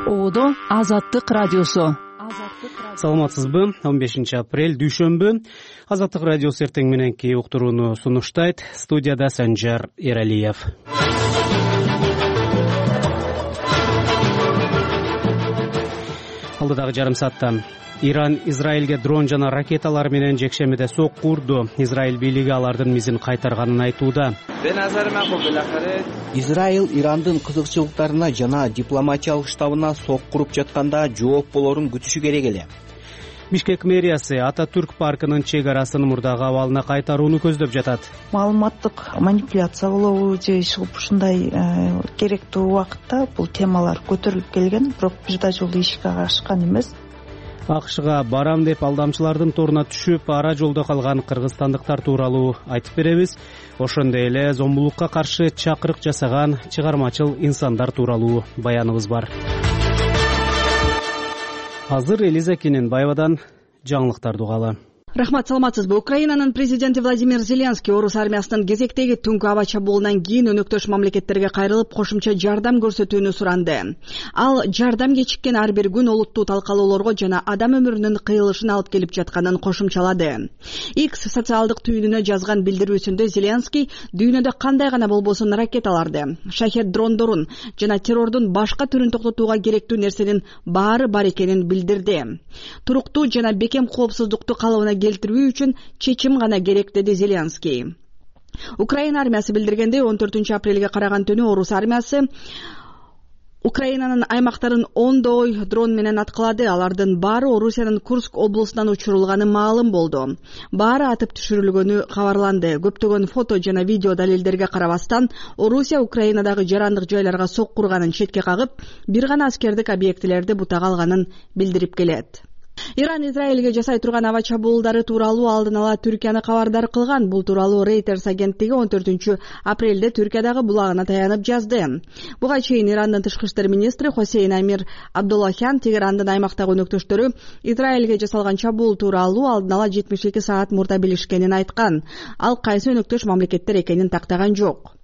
Оодо Азаттык радиосу. Саламатсызбы? 15 апрель дүйшөмбү. Азаттык радиосу эртең мененки уктурууну сунуштайт. Студияда Санжар Эралиев. Алдыдагы жарым саатта Иран Израилге дрон жана ракеталар менен жекшемеде сокку урду. Израиль бийлиги алардын мизин кайтарганын айтууда. Израиль Ирандын кызыкчылыктарына жана дипломатиялык штабына сокку уруп жатканда жооп болорун күтүшү керек эле. Бишкек мэриясы Ататүрк паркынын чек арасын мурдагы абалына кайтарууну көздөп жатат. Маалыматтык манипуляция болобу же ушундай керектүү убакытта бул темалар көтөрүлүп келген, бирок бир да жолу ишке ашкан эмес. АКШга барам деп алдамчылардын торуна түшүп, ара жолдо калган кыргызстандыктар тууралуу айтып беребиз. Ошондой эле зомбулукка каршы чакырык жасаган чыгармачыл инсандар тууралуу баяныбыз бар. Азыр Элиза Кененбаевадан жаңылыктарды угалы. Рахмат, саламатсызбы. Украинанын президенти Владимир Зеленский орус армиясынын кезектеги түнкү аба чабуулунан кийин өнөктөш мамлекеттерге кайрылып, кошумча жардам көрсөтүүнү суранды. Ал жардам кечиккен ар бир күн олуттуу талкалоолорго жана адам өмүрүнүн кыйылышына алып келип жатканын кошумчалады. X социалдык түйүнүнө жазган билдирүүсүндө Зеленский дүйнөдө кандай гана болбосун ракеталарды, шахет дрондорун жана террордун башка түрүн токтотууга керектүү нерсенин баары бар экенин билдирди. Туруктуу жана бекем коопсуздукту калыбына келтирүү үчүн чечим гана керек, деди Зеленский. Украина армиясы билдиргендей, 14 апрелге караган түнү орус армиясы Украинанын аймактарын ондой дрон менен аткылады. Алардын баары Орусиянын Курск облусунан учурулганы маалым болду. Баары атып түшүрүлгөнү кабарланды. Көптөгөн фото жана видео далилдерге карабастан, Орусия Украинадагы жарандык жайларга сокку урганын четке кагып, бир гана аскердик объектилерди бутага алганын билдирип келет. Иран Израилге жасай турган аба чабуулдары тууралуу алдын ала Түркияны кабардар кылган. Бул тууралуу Reuters агенттиги 14 апрелде Түркиядагы булагына таянып жазды. Буга чейин Ирандын тышкы иштер министри Хосейн Амир Абдуллахян Тегерандын аймактагы өнөктөштөрү Израилге жасалган чабуул тууралуу алдын ала 72 саат мурда билишкенин айткан. Ал кайсы өнөктөш мамлекеттер экенин тактаган жок.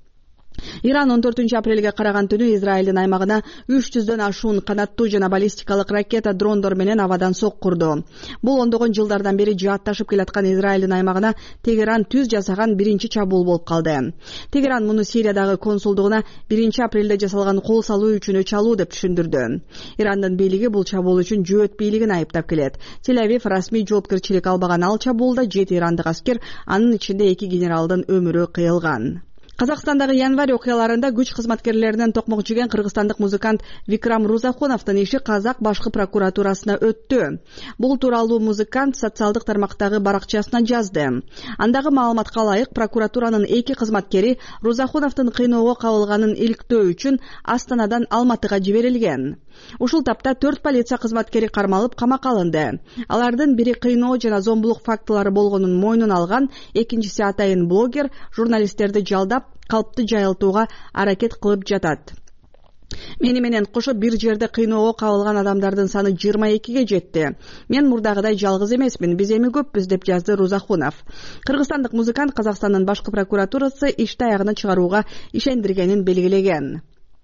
Иран 14 апрелге караган түнү Израилдин аймагына 300дөн ашуун канаттуу жана баллистикалык ракета дрондор менен абадан сокку урду. Бул ондогон жылдардан бери жаатташып келаткан Израилдин аймагына Тегеран түз жасаган биринчи чабуул болуп калды. Тегеран муну Сириядагы консулдугуна 1 апрелде жасалган кол салуу үчүн өч алуу деп түшүндүрдү. Ирандын бийлиги бул чабуул үчүн жөөт бийлигин айыптап келет. Тель-Авив расмий жоопкерчилик албаган ал чабуулда 7 ирандык аскер, анын ичинде 2 генералдын өмүрү кыйылган. Казакстандагы январь окуяларында күч кызматкерлеринен токмок жеген кыргызстандык музыкант Викрам Рузахуновдун иши Казак башкы прокуратурасына өттү. Бул тууралуу музыкант социалдык тармактагы баракчасына жазды. Андагы маалыматка ылайык, прокуратуранын 2 кызматкери Рузахуновдун кыйноого кабылганын иликтөө үчүн Астанадан Алматыга жиберилген. Ушул тапта 4 полиция кызматкери кармалып, камакка алынды. Алардын бири кыйноо жана зомбулук фактылары болгонун мойнуна алган, экинчиси атайын блогер, журналисттерди жалдап, калпты жайылтууга аракет кылып жатат. Мени менен кошо бир жерде кыйноого кабылган адамдардын саны 22ге жетти. Мен мурдагыдай жалгыз эмесмин, биз эми көппүз, деп жазды Рузахунов. Кыргызстандык музыкант Казакстандын башкы прокуратурасы ишти аягына чыгарууга ишендиргенин белгилеген.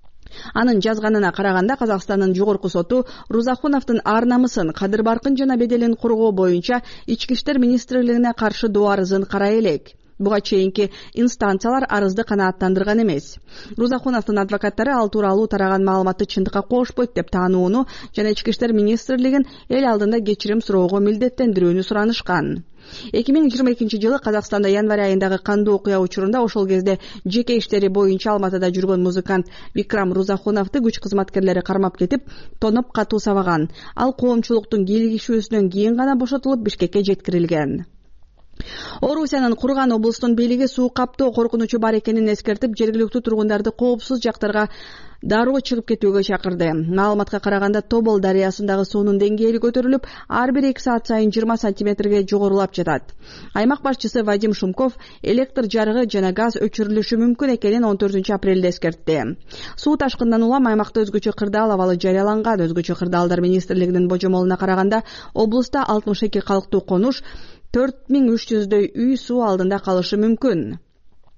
Анын жазганына караганда, Казакстандын жогорку соту Рузахуновдун ар намысын, кадыр баркын жана беделин коргоо боюнча Ички иштер министрлигине каршы доо арызын карай элек. Буга чейинки инстанциялар арызды канааттандырган эмес. Рузахуновдун адвокаттары ал тууралуу тараган маалыматты чындыкка кошпойт деп таанууну жана Ички иштер министрлигин эл алдында кечирим суроого милдеттендирүүнү суранышкан. 2022 жылы Казакстанда январь айындагы кандуу окуя учурунда ошол кезде жеке иштери боюнча Алматыда жүргөн музыкант Викрам Рузахуновду күч кызматкерлери кармап кетип, тоноп катуу сабаган. Ал коомчулуктун кийлигишүүсүнөн кийин гана бошотулуп Бишкекке жеткирилген. Орусиянын Курган облустун бийлиги суу каптоо коркунучу бар экенин эскертип, жергиликтүү тургундарды коопсуз жактарга дароо чыгып кетүүгө чакырды. Маалыматка караганда, Тобол дарыясындагы суунун деңгээли көтөрүлүп, ар бир 2 саат сайын 20 сантиметрге жогорулап жатат. Аймак башчысы Вадим Шумков электр жарыгы жана газ өчүрүлүшү мүмкүн экенин 14 апрелде эскертти. Суу ташкындан улам аймакта өзгөчө кырдаал абалы жарыяланган. Өзгөчө кырдаалдар министрлигинин божомолуна караганда, облуста 62 калктуу конуш, 4300дөй үй суу алдында калышы мүмкүн.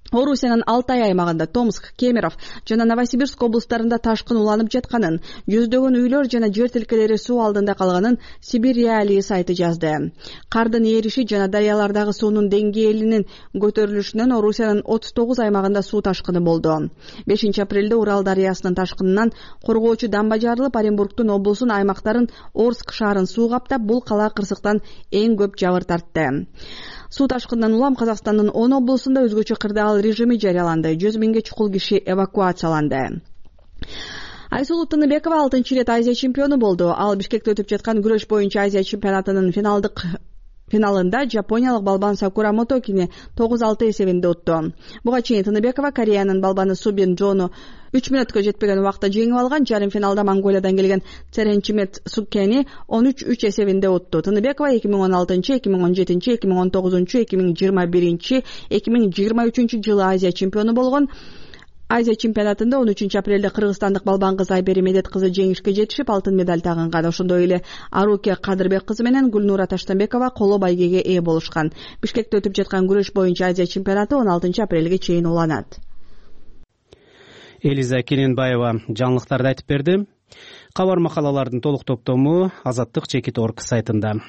Орусиянын Алтай аймагында Томск, Кемерово жана Новосибирск облустарында ташкын уланып жатканын, жүздөгөн үйлөр жана жер тилкелери суу алдында калганын Сибирь Реалии сайты жазды. Кардын эриши жана дарыялардагы суунун деңгээлинин көтөрүлүшүнөн Орусиянын 39 аймагында суу ташкыны болду. 5 апрелде Урал дарыясынын ташкынынан коргоочу дамба жарылып, Оренбургдун облусун, аймактарын, Орск шаарын суу каптап, бул кала кырсыктан эң көп жабыр тартты. Суу ташкынынан улам Казакстандын 10 облусунда өзгөчө кырдаал режими жарыяланды. 100 миңге чукул киши эвакуацияланды. Айсулуу Тыныбекова 6-чы ирет Азия чемпиону болду. Ал Бишкекте өтүп жаткан күрөш боюнча Азия чемпионатынын финалында жапониялык балбан Сакура Мотокини 9-6 эсебинде утту. Буга чейин Тыныбекова Кореянын балбаны Субин Джону 3 мүнөткө жетпеген убакта жеңип алган. Жарым финалда Монголиядан келген Церенчимет Суккени 13-3 эсебинде утту. Тыныбекова 2016, 2017, 2019, 2021, 2023 жылы Азия чемпиону болгон. Азия чемпионатында 13 апрелде кыргызстандык балбан кыз Айбери Медет кызы жеңишке жетишип, алтын медаль тагынган. Ошондой эле Аруке Кадырбек кызы менен Гүлнура Таштанбекова коло байгеге ээ болушкан. Бишкекте өтүп жаткан күрөш боюнча Азия чемпионаты 16 апрелге чейин уланат. Элиза Кененбаева жаңылыктарды айтып берди. Кабар макалалардын толук топтому Азаттык.org сайтында.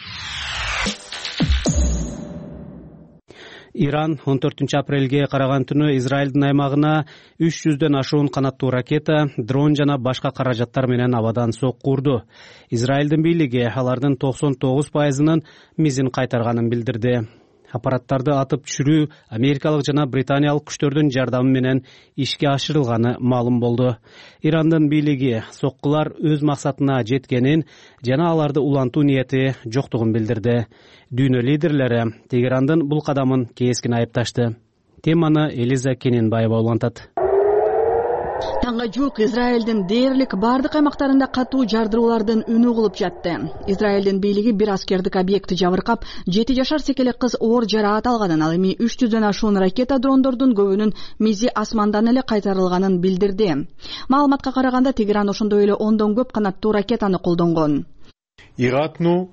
Иран 14 апрелге караган түнү Израилдин аймагына 300дөн ашуун канаттуу ракета, дрон жана башка каражаттар менен абадан сокку урду. Израилдин бийлиги алардын 99%-нын мизин кайтарганын билдирди. Аппараттарды атып түшүрүү америкалык жана британиялык күчтөрдүн жардамы менен ишке ашырылганы маалым болду. Ирандын бийлиги соккулар өз максатына жеткенин жана аларды улантуу ниети жоктугун билдирди. Дүйнө лидерлери Тегерандын бул кадамын кескин айыпташты. Теманы Элиза Кененбаева улантат. Таңга жук Израилдин дээрлик бардык аймактарында катуу жардыруулардын үнү угулуп жатты. Израилдин бийлиги бир аскердик объектти жабыркап, 7 жашар секелек кыз оор жараат алганын, ал эми 300дөн ашуун ракета дрондордун көбүнүн мизи асмандан эле кайтарылганын билдирди. Маалыматка караганда Тегеран ошондой эле 10дон көп канаттуу ракетаны колдонгон. Иратну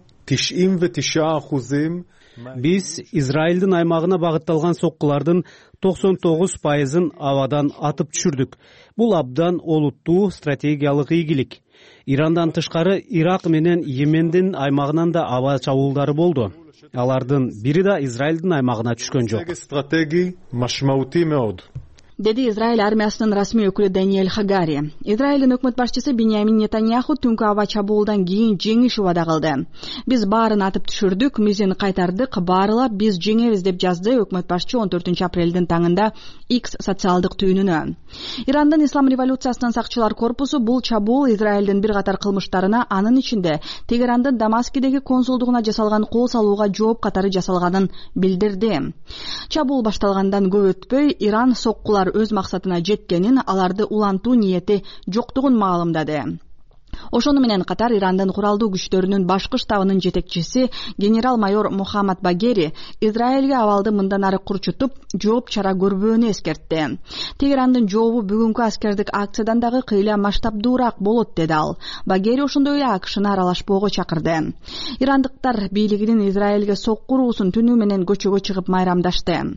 99%. Биз Израилдин аймагына багытталган соккулардын 99%-ын абадан атып түшүрдүк. Бул абдан олуттуу стратегиялык ийгилик. Ирандан тышкары Ирак менен Йемендин аймагынан да аба чабуулдары болду. Алардын бири да Израилдин аймагына түшкөн жок. Стратегий машмаути меод. Деди Израиль армиясынын расмий өкүлү Даниэль Хагари. Израилдин өкмөт башчысы Биньямин Нетаньяху түнкү аба чабуулдан кийин жеңиш убада кылды. Биз баарын атып түшүрдүк, мизин кайтардык, баарылап биз жеңебиз деп жазды өкмөт башчы 14 апрелдин таңында X социалдык түйүнүнө. Ирандын Ислам революциясынын сакчылар корпусу бул чабуул Израилдин бир катар кылмыштарына, анын ичинде Тегерандын Дамаскидеги консулдугуна жасалган кол салууга жооп катары жасалганын билдирди. Чабуул башталгандан көп өтпөй Иран соккулар өз максатына жеткенин, аларды улантуу ниети жоктугун маалымдады. Ошону менен катар Ирандын куралдуу күчтөрүнүн башкы штабынын жетекчиси генерал-майор Мухаммад Багери Израилге абалды мындан ары курчутуп, жооп чара көрбөөнү эскертти. Тегерандын жообу бүгүнкү аскердик акциядан дагы кыйла масштабдуураак болот, деди ал. Багери ошондой эле АКШны аралашпоого чакырды. Ирандыктар бийлигинин Израилге сокку уруусун түнү менен көчөгө чыгып майрамдашты.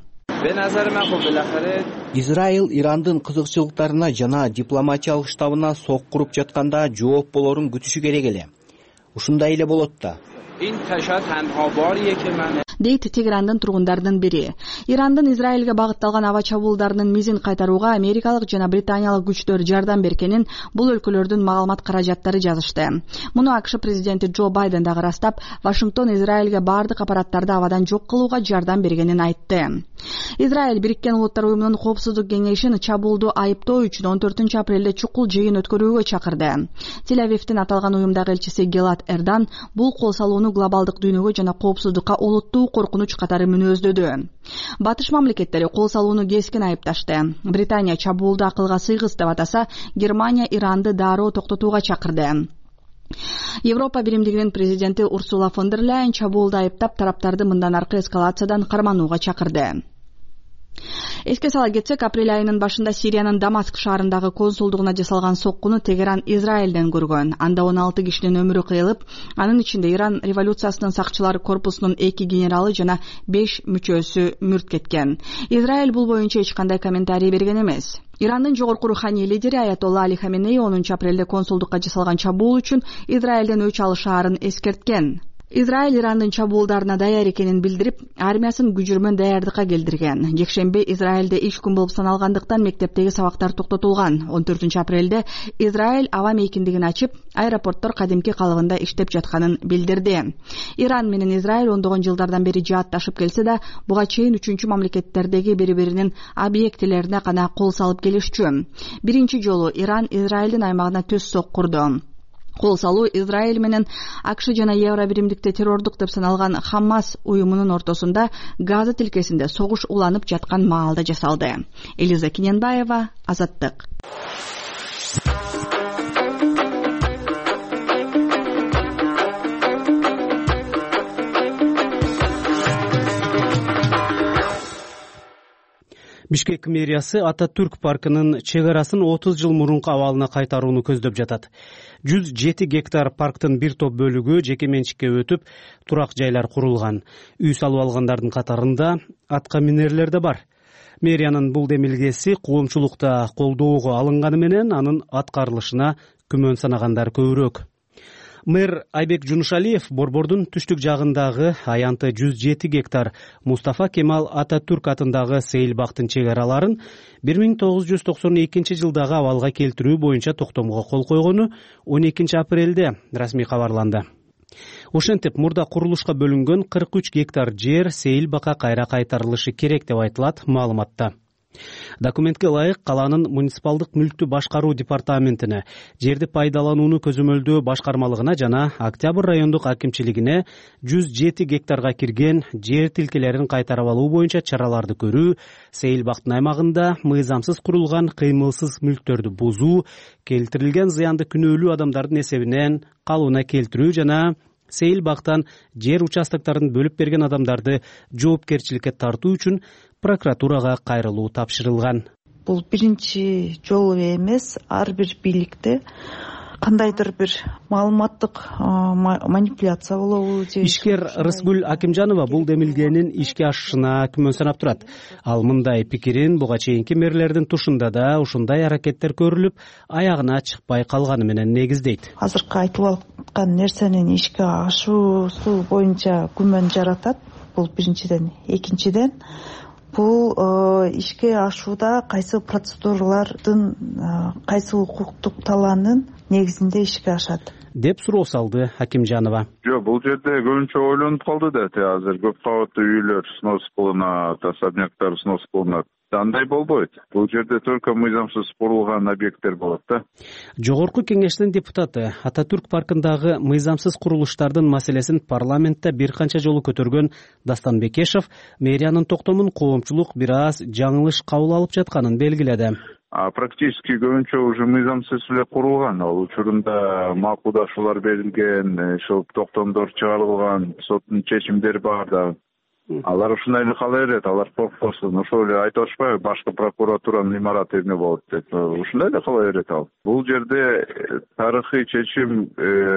Израил Ирандын кызыкчылыктарына жана дипломатиялык штабына сокку уруп жатканда жооп болорун күтүшү керек эле. Ушундай эле болот да. Дейт Тегерандын тургундарынын бири. Ирандын Израилге багытталган аба чабуулдарынын мизин кайтарууга америкалык жана британиялык күчтөр жардам бергенин бул өлкөлөрдүн маалымат каражаттары жазышты. Муну АКШ президенти Джо Байден дагы ырастап, Вашингтон Израилге бардык аппараттарды абадан жок кылууга жардам бергенин айтты. Израиль Бириккен Улуттар уюмунун коопсуздук кеңешин чабуулду айыптоо үчүн 14 апрелде чукул жыйын өткөрүүгө чакырды. Тель-Авивдин аталган уюмдагы элчиси Гелат Эрдан бул кол салууну глобалдык дүйнөгө жана коопсуздукка олуттуу коркунуч катары мүнөздөдү. Батыш мамлекеттери кол салууну кескин айыпташты. Британия чабуулду акылга сыйгыс деп атаса, Германия Иранды дароо токтотууга чакырды. Европа биримдигинин президенти Урсула фон дер Ляйен чабуулду айыптап, тараптарды мындан аркы эскалациядан карманууга чакырды. Эске сала кетсек, апрель айынын башында Сириянын Дамаск шаарындагы консулдугуна жасалган соккуну Тегеран Израилден көргөн. Анда 16 кишинин өмүрү кыйылып, анын ичинде Иран революциясынын сакчылар корпусунун 2 генералы жана 5 мүчөсү мүрт кеткен. Израиль бул боюнча эч кандай комментарий берген эмес. Ирандын жогорку руханий лидери Аятолла Али Хаменеи 10 апрелде консулдукка жасалган чабуул үчүн Израилден өч алышаарын эскерткен. Израиль Ирандын чабуулдарына даяр экенин билдирип, армиясын күжүрмөн даярдыкка келтирген. Жекшемби Израилде иш күн болуп саналгандыктан мектептеги сабактар токтотулган. 14 апрелде Израиль аба мейкиндигин ачып, аэропорттор кадимки калыбында иштеп жатканын билдирди. Иран менен Израиль ондогон жылдардан бери жаатташып келсе да, буга чейин үчүнчү мамлекеттердеги бири-биринин объектилерине гана кол салып келишчү. Биринчи жолу Иран Израилдин аймагына төс соккурду. Кол салуу Израиль менен АКШ жана Евро биримдикте террордук деп саналган Хамас уюмунун ортосунда Газа тилкесинде согуш уланып жаткан маалда жасалды. Элиза Киненбаева, Азаттык. Бишкек мэриясы Ататүрк паркынын чек арасын 30 жыл мурунку абалына кайтарууну көздөп жатат. 107 гектар парктын бир топ бөлүгү жеке менчикке өтүп, турак жайлар курулган. Үй салып алгандардын катарында атка минерлер да бар. Мэриянын бул демилгеси коомчулукта колдоого алынганы менен анын аткарылышына күмөн санагандар көбүрөөк. Мэр Айбек Жунушалиев Борбордун түштүк жагындагы аянты 107 гектар Мустафа Кемал Ататүрк атындагы сейил бактын чек араларын 1992 жылдагы абалга келтирүү боюнча токтомго кол койгону 12 апрелде расмий кабарланды. Ошентип, мурда курулушка бөлүнгөн 43 гектар жер сейил бакка кайра кайтарылышы керек деп айтылат маалыматта. Документке ылайык каланын муниципалдык мүлктү башкаруу департаментине, жерди пайдаланууну көзөмөлдөө башкармалыгына жана Октябрь райондук акимчилигине 107 гектарга кирген жер тилкелерин кайтарып алуу боюнча чараларды көрүү, сейил бактын аймагында мыйзамсыз курулган кыймылсыз мүлктөрдү бузуу, келтирилген зыянды күнөөлүү адамдардын эсебинен калыбына келтирүү жана сейил бактан жер участокторун бөлүп берген адамдарды жоопкерчиликке тартуу үчүн прокуратурага кайрылуу тапшырылган. Бул биринчи жолу эмес, ар бир бийликте кандайдыр бир маалыматтык манипуляция болобу же. Ишкер Рыскүл Акимжанова бул демилгенин ишке ашышына күмөн санап турат. Ал мындай пикирин буга чейинки мэрлердин тушунда да ушундай аракеттер көрүлүп, аягына чыкпай калганы менен негиздейт. Азыркы айтылып аткан нерсенин ишке ашуусу боюнча күмөн жаратат. Бул биринчиден, экинчиден бул ишке ашууда кайсы процедуралардын, кайсы укуктук талаанын негизинде ишке ашат деп суроо салды Акимжанова. Жок, бул жерде көбүнчө ойлонуп калды да, азыр көп кабаттуу үйлөр снос кылынат, особняктар снос кылынат. Андай болбойт. Бул жерде только мыйзамсыз курулган объекттер болот да. Жогорку кеңештин депутаты Ататүрк паркындагы мыйзамсыз курулуштардын маселесин парламентте бир канча жолу көтөргөн Дастан Бекешев мэриянын токтомун коомчулук бир аз жаңылыш кабыл алып жатканын белгиледи. Практически көбүнчө уже мыйзамсыз эле курулган. Ал учурунда макулдашуулар берилген, ошол токтомдор чыгарылган, соттун чечимдери бар да. Алар ушундай эле кала берет, алар коркпосун. Ошол эле айтып атышпайбы, башкы прокуратуранын имараты эмне болот деп. Ушундай эле кала берет ал. Бул жерде тарыхый чечим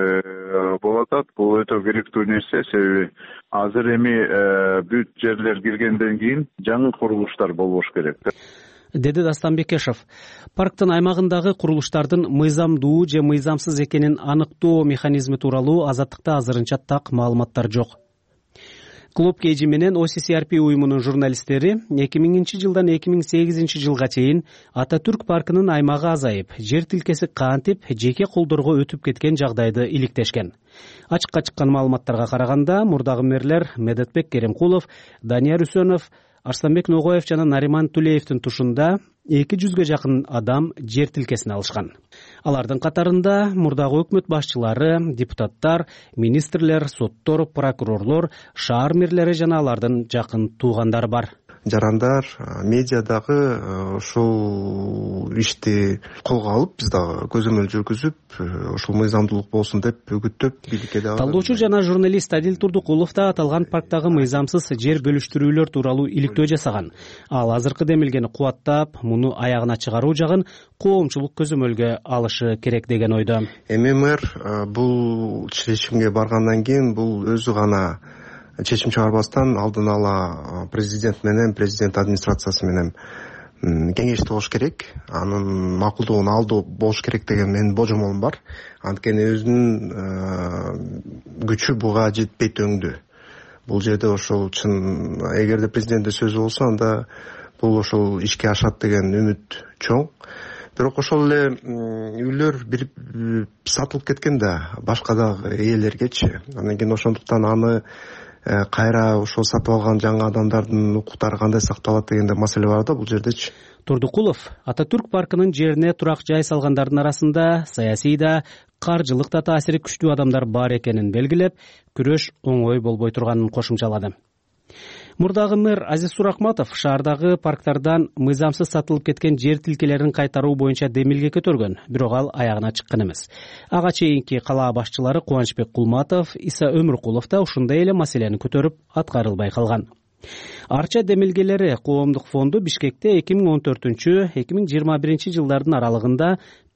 болуп атат. Бул өтө керектүү нерсе, себеби азыр эми бүт жерлер киргенден кийин жаңы курулуштар болбош керек. Деди Дастан Бекешев. Парктын аймагындагы курулуштардын мыйзамдуу же мыйзамсыз экенин аныктоо механизми тууралуу Азаттыкта азырынча так маалыматтар жок. Клуб Кейжи менен OCCRP уюмунун журналисттери 2000 жылдан 2008 жылга чейин Ататүрк паркынын аймагы азайып, жер тилкеси кантип жеке колдорго өтүп кеткен жагдайды иликтешкен. Ачыкка чыккан маалыматтарга караганда, мурдагы мэрлер Медетбек Керемкулов, Данияр Үсөнов, Арсланбек Ногоев жана Нариман Тулеевдин тушунда 200ге жакын адам жер тилкесин алышкан. Алардын катарында мурдагы өкмөт башчылары, депутаттар, министрлер, соттор, прокурорлор, шаар мэрлери жана алардын жакын туугандары бар. жарандар, медиа дагы ушул ишти колго алып, биз дагы көзөмөл жүргүзүп, ушул мыйзамдуулук болсун деп үгүттөп бийликке дагы. Талдоочу жана журналист Адил Турдукулов да аталган парктагы мыйзамсыз жер бөлүштүрүүлөр тууралуу иликтөө жасаган. Ал азыркы демилгени кубаттап, муну аягына чыгаруу жагын коомчулук көзөмөлгө алышы керек деген ойдо. Эми мэр бул чечимге баргандан кийин бул өзү гана чечим чыгарбастан алдын ала президент менен, президент администрациясы менен кеңешти болуш керек, анын макулдугун алуу болуш керек деген менин божомолум бар. Анткени өзүнүн күчү буга жетпейт өңдү. Бул жерде ошол чын эгерде президенттин сөзү болсо, анда бул ошол ишке ашат деген үмүт чоң. Бирок ошол эле үйлөр бир сатылып кеткен да башка дагы ээлергечи. Андан кийин ошондуктан аны кайра ошол сатып алган жаңы адамдардын укуктары кандай сакталат дегенде маселе бар да бул жердечи. Турдукулов Ататүрк паркынын жерине турак жай салгандардын арасында саясий да, каржылык да таасири күчтүү адамдар бар экенин белгилеп, күрөш оңой болбой турганын кошумчалады. Мурдагы мэр Азиз Суракматов шаардагы парктардан мыйзамсыз сатылып кеткен жер тилкелерин кайтаруу боюнча демилге көтөргөн, бирок ал аягына чыккан эмес. Ага чейинки кала башчылары Кубанычбек Кулматов, Иса Өмүркулов да ушундай эле маселени көтөрүп аткарылбай калган. Арча демилгелери коомдук фонду Бишкекте 2014-2021 жылдардын аралыгында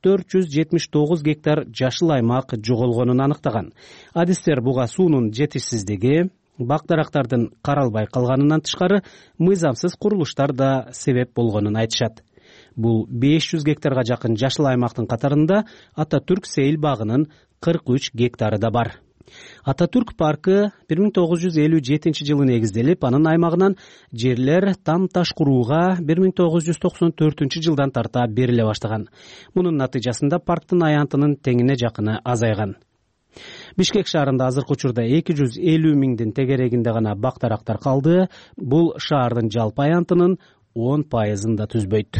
479 гектар жашыл аймак жоголгонун аныктаган. Адистер буга суунун жетишсиздиги, бак-дарактардын каралбай калганынан тышкары мыйзамсыз курулуштар да себеп болгонун айтышат. Бул 500 гектарга жакын жашыл аймактын катарында Ататүрк сейил багынын 43 гектары да бар. Ататүрк паркы 1957 жылы негизделип, анын аймагынан жерлер там-таш курууга 1994 жылдан тарта бериле баштаган. Мунун натыйжасында парктын аянтынын теңине жакыны азайган. Бишкек шаарында азыркы учурда 250 миңдин тегерегинде гана бак-дарактар калды. Бул шаардын жалпы аянтынын 10% да түзбөйт.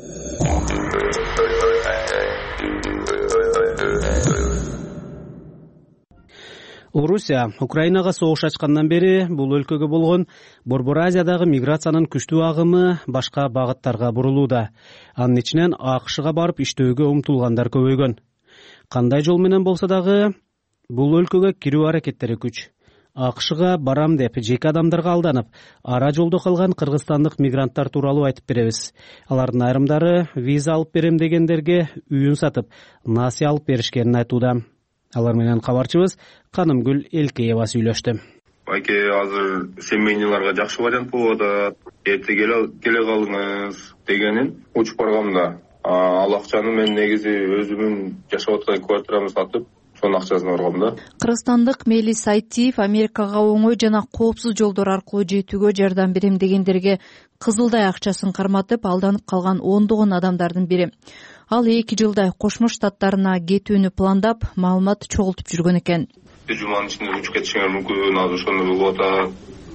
Орусия Украинага согуш ачкандан бери бул өлкөгө болгон Борбор Азиядагы миграциянын күчтүү агымы башка багыттарга бурулууда. Анын ичинен АКШга барып иштөөгө умтулгандар көбөйгөн. Кандай жол менен болсо дагы бул өлкөгө кирүү аракеттери күч. АКШга барам деп жеке адамдарга алданып, ара жолдо калган кыргызстандык мигранттар тууралуу айтып беребиз. Алардын айрымдары виза алып берем дегендерге үйүн сатып, насыя алып беришкенин айтууда. Алар менен кабарчыбыз Канымгүл Элкеева сүйлөштү. Байке азыр семейныйларга жакшы вариант болуп атат. Эрте келе калыңыз дегенин учуп баргамда. Ал акчаны мен негизи өзүмүн жашап аткан квартирамды сатып, сонун акчасын алгам да. Кыргызстандык Мелис Айтиев Америкага оңой жана коопсуз жолдор аркылуу жетүүгө жардам берем дегендерге кызылдай акчасын карматып алданып калган ондогон адамдардын бири. Ал 2 жылдай Кошмо Штаттарына кетүүнү пландап, маалымат чогултуп жүргөн экен. Бир жуманын ичинде учуп кетишиңер мүмкүн, азыр ошондой болуп атат,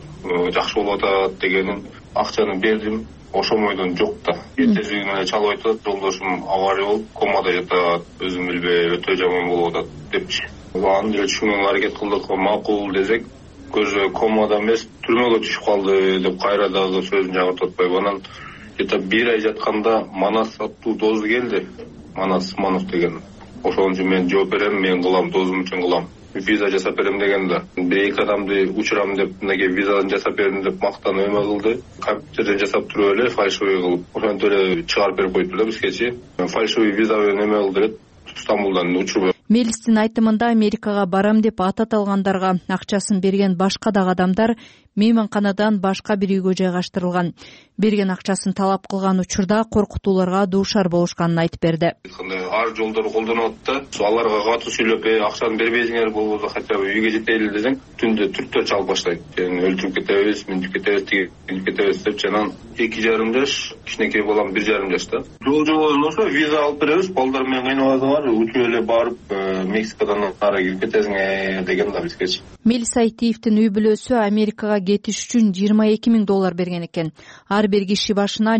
жакшы болуп атат дегенин акчаны бердим. Ошомойдон жок да. Эртесине эле чалып айтат, жолдошум авария болуп, комада жатат, өзүм билбей өтө жаман болуп атат депчи. Аны деле түшүнгөнгө аракет кылдык, макул десек, көзү комада эмес, түрмөгө түшүп калды деп кайра дагы сөзүн жагыртып атпайбы. Анан где-то 1 ай жатканда Манас аттуу дозу келди. Манас Сманов деген. Ошон үчүн мен жооп берем, мен кылам, дозум үчүн кылам. Виза жасап берем дегенде, 1-2 адамды учурам деп, мындай визаны жасап бердим деп мактанып эме кылды. Компьютерден жасап туруп эле фальшивый кылып, ошентип эле чыгарып берип коюптур да бизгечи. Фальшивый виза менен эме кылды эле, Стамбулдан учур. Мелистин айтымында Америкага барам деп ат аталгандарга акчасын берген башка дагы адамдар мейманканадан башка бир үйгө жайгаштырылган. Берген акчасын талап кылган учурда коркутууларга дуушар болушканын айтып берди. Ар жолдорду колдонуп атты. Аларга катуу сүйлөп, акчаны бербейсиңер болбосо хотя бы үйгө жетели десең, түндө түрктөр чалып баштайт. Өлтүрүп кетебиз, мынтип кетебиз, тигип кетебиз деп жанан 2,5 жаш, кичинекей балам 1,5 жашта. Жол ошо виза алып беребиз, балдар менен кыйналасыңар, учуп эле барып Мексикадан ары кирип кетесиңер деген да бизгечи. Мелис Айтиевдин үй бүлөсү Америкага кетиш үчүн $22,000 берген экен. Ар ар бир киши башына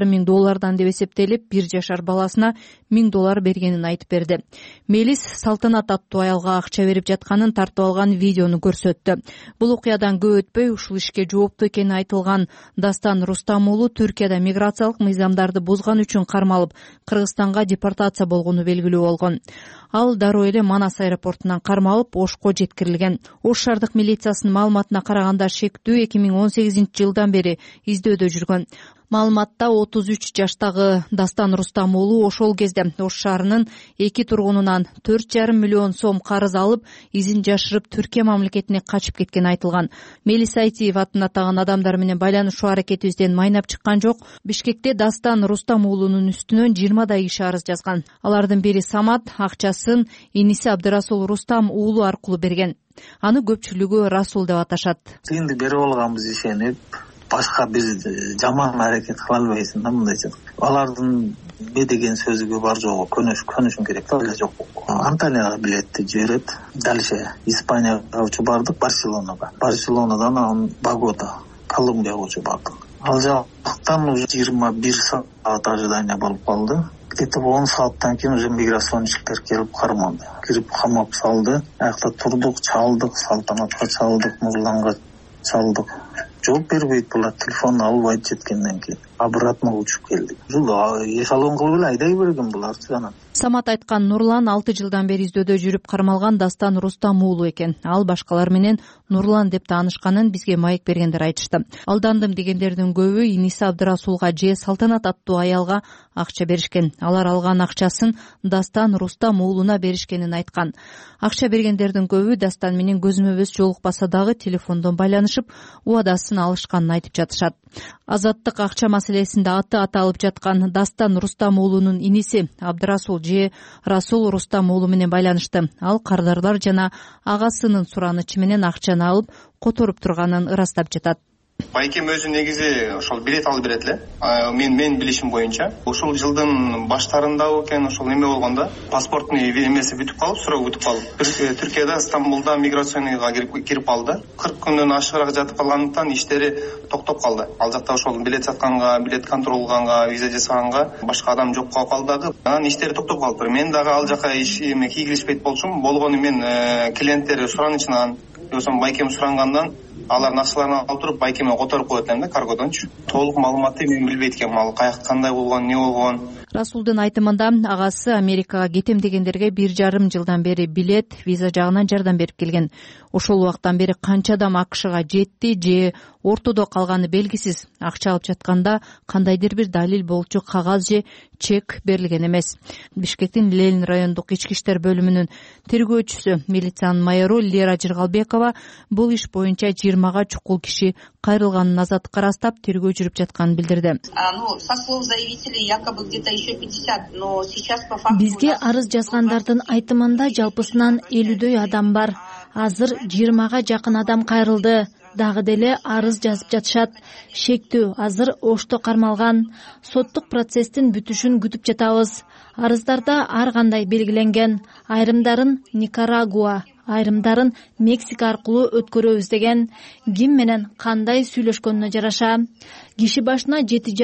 $7,5 деп эсептелип, 1 жашар баласына $1000 бергенин айтып берди. Мелис Салтанат аттуу аялга акча берип жатканын тартып алган видеону көрсөттү. Бул окуядан көп өтпөй ушул ишке жооптуу экени айтылган Дастан Рустам уулу Түркияда миграциялык мыйзамдарды бузган үчүн кармалып, Кыргызстанга депортация болгону белгилүү болгон. Ал дароо эле Манас аэропортунан кармалып, Ошко жеткирилген. Ош шаардык милициясынын маалыматына караганда шектүү 2018-жылдан бери издөөдө жүргөн. Маалыматта 33 жаштагы Дастан Рустам уулу ошол кезде Ош шаарынын 2 тургунунан 4,5 миллион сом карыз алып, изин жашырып Түркия мамлекетине качып кеткени айтылган. Мелис Айтиев атын атаган адамдар менен байланышуу аракетибизден майнап чыккан жок. Бишкекте Дастан Рустам уулунун үстүнөн 20 киши арыз жазган. Алардын бири Самат акчасын иниси Абдырасул Рустам уулу аркылуу берген. Аны көпчүлүгү Расул деп аташат. Тыйынды берип алганбыз ишенип, башка бир жаман аракет кыла албайсың да мындайча. Алардын бе деген сөзүгө бар жогу көнүшүң керек да, эле жок. Анталияга билетти жиберет. Дальше Испанияга учуп бардык, Барселонадан анан Богота, Колумбияга учуп бардык. Ал жактан уже 21 саат ожидание болуп калды. Где-то 10 сааттан кийин уже миграционщиктер келип кармады. Кирип камап салды. Аякта турдук, чалдык, Салтанатка чалдык, Нурланга чалдык. Жооп бербейт булар, телефон албайт жеткенден кийин. Обратно учуп келдик. Эшалон кылып эле айдай берген буларчы анан. Самат айткан Нурлан 6 жылдан бери издөөдө жүрүп кармалган Дастан Рустам уулу экен. Ал башкалар менен Нурлан деп таанышканын бизге маек бергендер айтышты. Алдандым дегендердин көбү иниси Абдырасулга же Салтанат аттуу аялга акча беришкен. Алар алган акчасын Дастан Рустам уулуна беришкенин айткан. Акча бергендердин көбү Дастан менен көзмө көз жолукпаса дагы телефондон байланышып, убадасын алышканын айтып жатышат. Азаттык акча маселесинде аты аталып жаткан Дастан Рустам уулунун иниси Абдырасул же Расул Рустам уулу менен байланышты. Ал кардарлар жана агасынын суранычы менен акчаны алып которуп турганын ырастап жатат. Байкем өзү негизи ошол билет алып берет эле. Мен билишим боюнча, ушул жылдын баштарында экен ошол неме болгондо, паспорттун эмеси бүтүп калып, суроо бүтүп калып, Түркияда Стамбулда миграционныйга кирип калды. 40 күндөн ашыгыраак жатып калгандыктан иштери токтоп калды. Ал жакта ошол билет сатканга, билет контрол кылганга, виза жасаганга башка адам жок болуп калды дагы. Анан иштери токтоп калыптыр. Мен дагы ал жака кийгилишпейт болчумун. Болгону мен клиенттер суранычынан, жоксо байкем сурангандан алардын акчаларын алып туруп байкеме которуп коет элем да, каргодончу. Толук маалыматты мен билбейт экенмин, ал кандай болгон, эмне болгон. Расулдун айтымында агасы Америкага кетем дегендерге 1,5 жылдан бери билет, виза жагынан жардам берип келген. Ошол убактан бери канча адам АКШга жетти же ортодо калганы белгисиз. Акча алып жатканда кандайдыр бир далил болчу кагаз же чек берилген эмес. Бишкектин Ленин райондук ички иштер бөлүмүнүн тергөөчүсү, милициянын майору Лера Жыргалбекова бул иш боюнча 20га чукул киши кайрылганын азаттыкка ырастап тергөө жүрүп жатканын билдирди. Со слов заявителей якобы где-то еще 50, но сейчас по факту бизге арыз жазгандардын айтымында жалпысынан 50дөй адам бар. Азыр 20га жакын адам кайрылды. Дагы деле арыз жазып жатышат. Шектүү азыр Ошто кармалган. Соттук процесстин бүтүшүн күтүп жатабыз. Арыздарда ар кандай белгиленген. Айрымдарын Никарагуа, айрымдарын Мексика аркылуу өткөрөбүз деген. Ким менен кандай сүйлөшкөнүнө жараша. Киши башына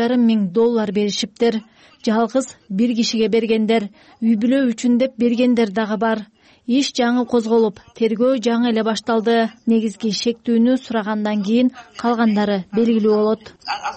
$7,500 беришиптир. Жалгыз бир кишиге бергендер, үй бүлө үчүн деп бергендер дагы бар. Иш жаңы козголуп, тергөө жаңы эле башталды. Негизги шектүүнү сурагандан кийин калгандары белгилүү болот.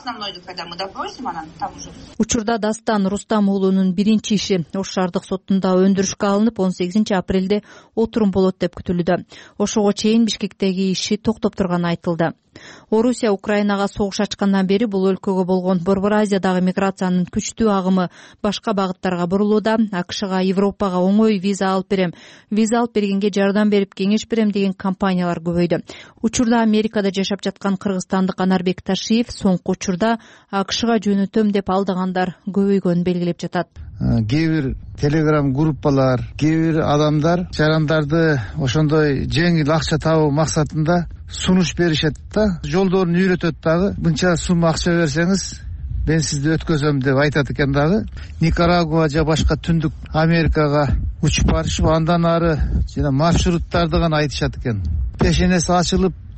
Учурда Дастан Рустам уулунун биринчи иши Ош шаардык сотунда өндүрүшкө алынып, 18 апрелде отурум болот деп күтүлүүдө. Ошого чейин Бишкектеги иши токтоп турганы айтылды. Орусия Украинага согуш ачкандан бери бул өлкөгө болгон Борбор Азиядагы миграциянын күчтүү агымы башка багыттарга бурулууда. АКШга, Европага оңой виза алып берем, виза алып бергенге жардам берип кеңеш берем деген компаниялар көбөйдү. Учурда Америкада жашап жаткан кыргызстандык Анарбек Ташиев соңку учурда АКШга жөнөтөм деп алдагандар көбөйгөнүн белгилеп жатат. Кээ бир телеграм группалар, кээ бир адамдар жарандарды ошондой жеңил акча табуу максатында сунуш беришет да, жолдорун үйрөтөт дагы. Мынча сумма акча берсеңиз, мен сизди өткөзөм деп айтат экен дагы. Никарагуа же башка түндүк Америкага учуп барышып, андан ары жана маршруттарды гана айтышат экен. Пешенеси ачылып,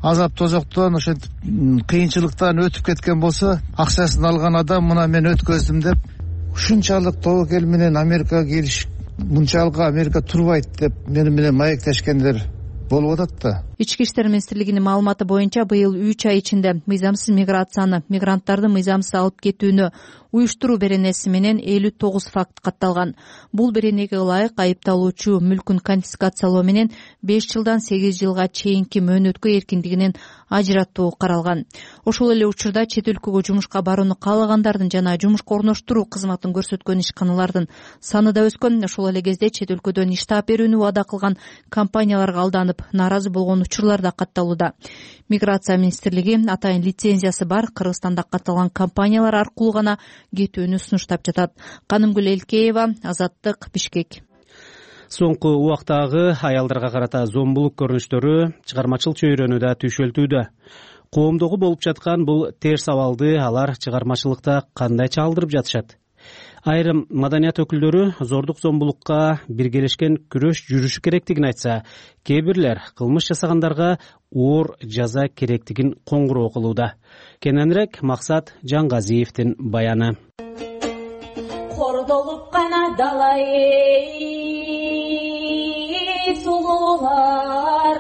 азап тозоктон ошентип кыйынчылыктан өтүп кеткен болсо, акчасын алган адам мына мен өткөздүм деп ушунчалык тобокел менен Америкага келиш, мынчалык Америка турбайт деп менен маектешкендер болуп атат да. Ички иштер министрлигинин маалыматы боюнча быйыл 3 ай ичинде мыйзамсыз миграцияны, мигранттарды мыйзамсыз алып кетүүнү уюштуруу беренеси менен 59 факт катталган. Бул беренеге ылайык айыпталуучу мүлкүн конфискациялоо менен 5 жылдан 8 жылга чейинки мөөнөткө эркиндигинен ажыраттуу каралган. Ошол эле учурда чет өлкөгө жумушка барууну каалагандардын жана жумушка орноштуруу кызматын көрсөткөн ишканалардын саны да өскөн. Ошол эле кезде чет өлкөдөн иш таап берүүнү убада кылган компанияларга алданып нааразы болгон учурлар да катталууда. Миграция министрлиги атайын лицензиясы бар Кыргызстанда катталган компаниялар аркылуу гана кетүүнү сунуштап жатат. Канымгүл Элкеева, Азаттык, Бишкек. Соңку убактагы аялдарга карата зомбулук көрүнүштөрү чыгармачыл чөйрөнү түйшөлтүүдө. Коомдогу болуп жаткан бул терс абалды алар чыгармачылыкта кандай чалдырып жатышат? Айрым маданият өкүлдөрү зордук зомбулукка биргелешкен күрөш жүрүшү керектигин айтса, кээ бирлер кылмыш жасагандарга оор жаза керектигин коңгуроо кылууда. Кененирээк Максат Жангазиевдин баяны. Кордолуп гана далай сулуулар,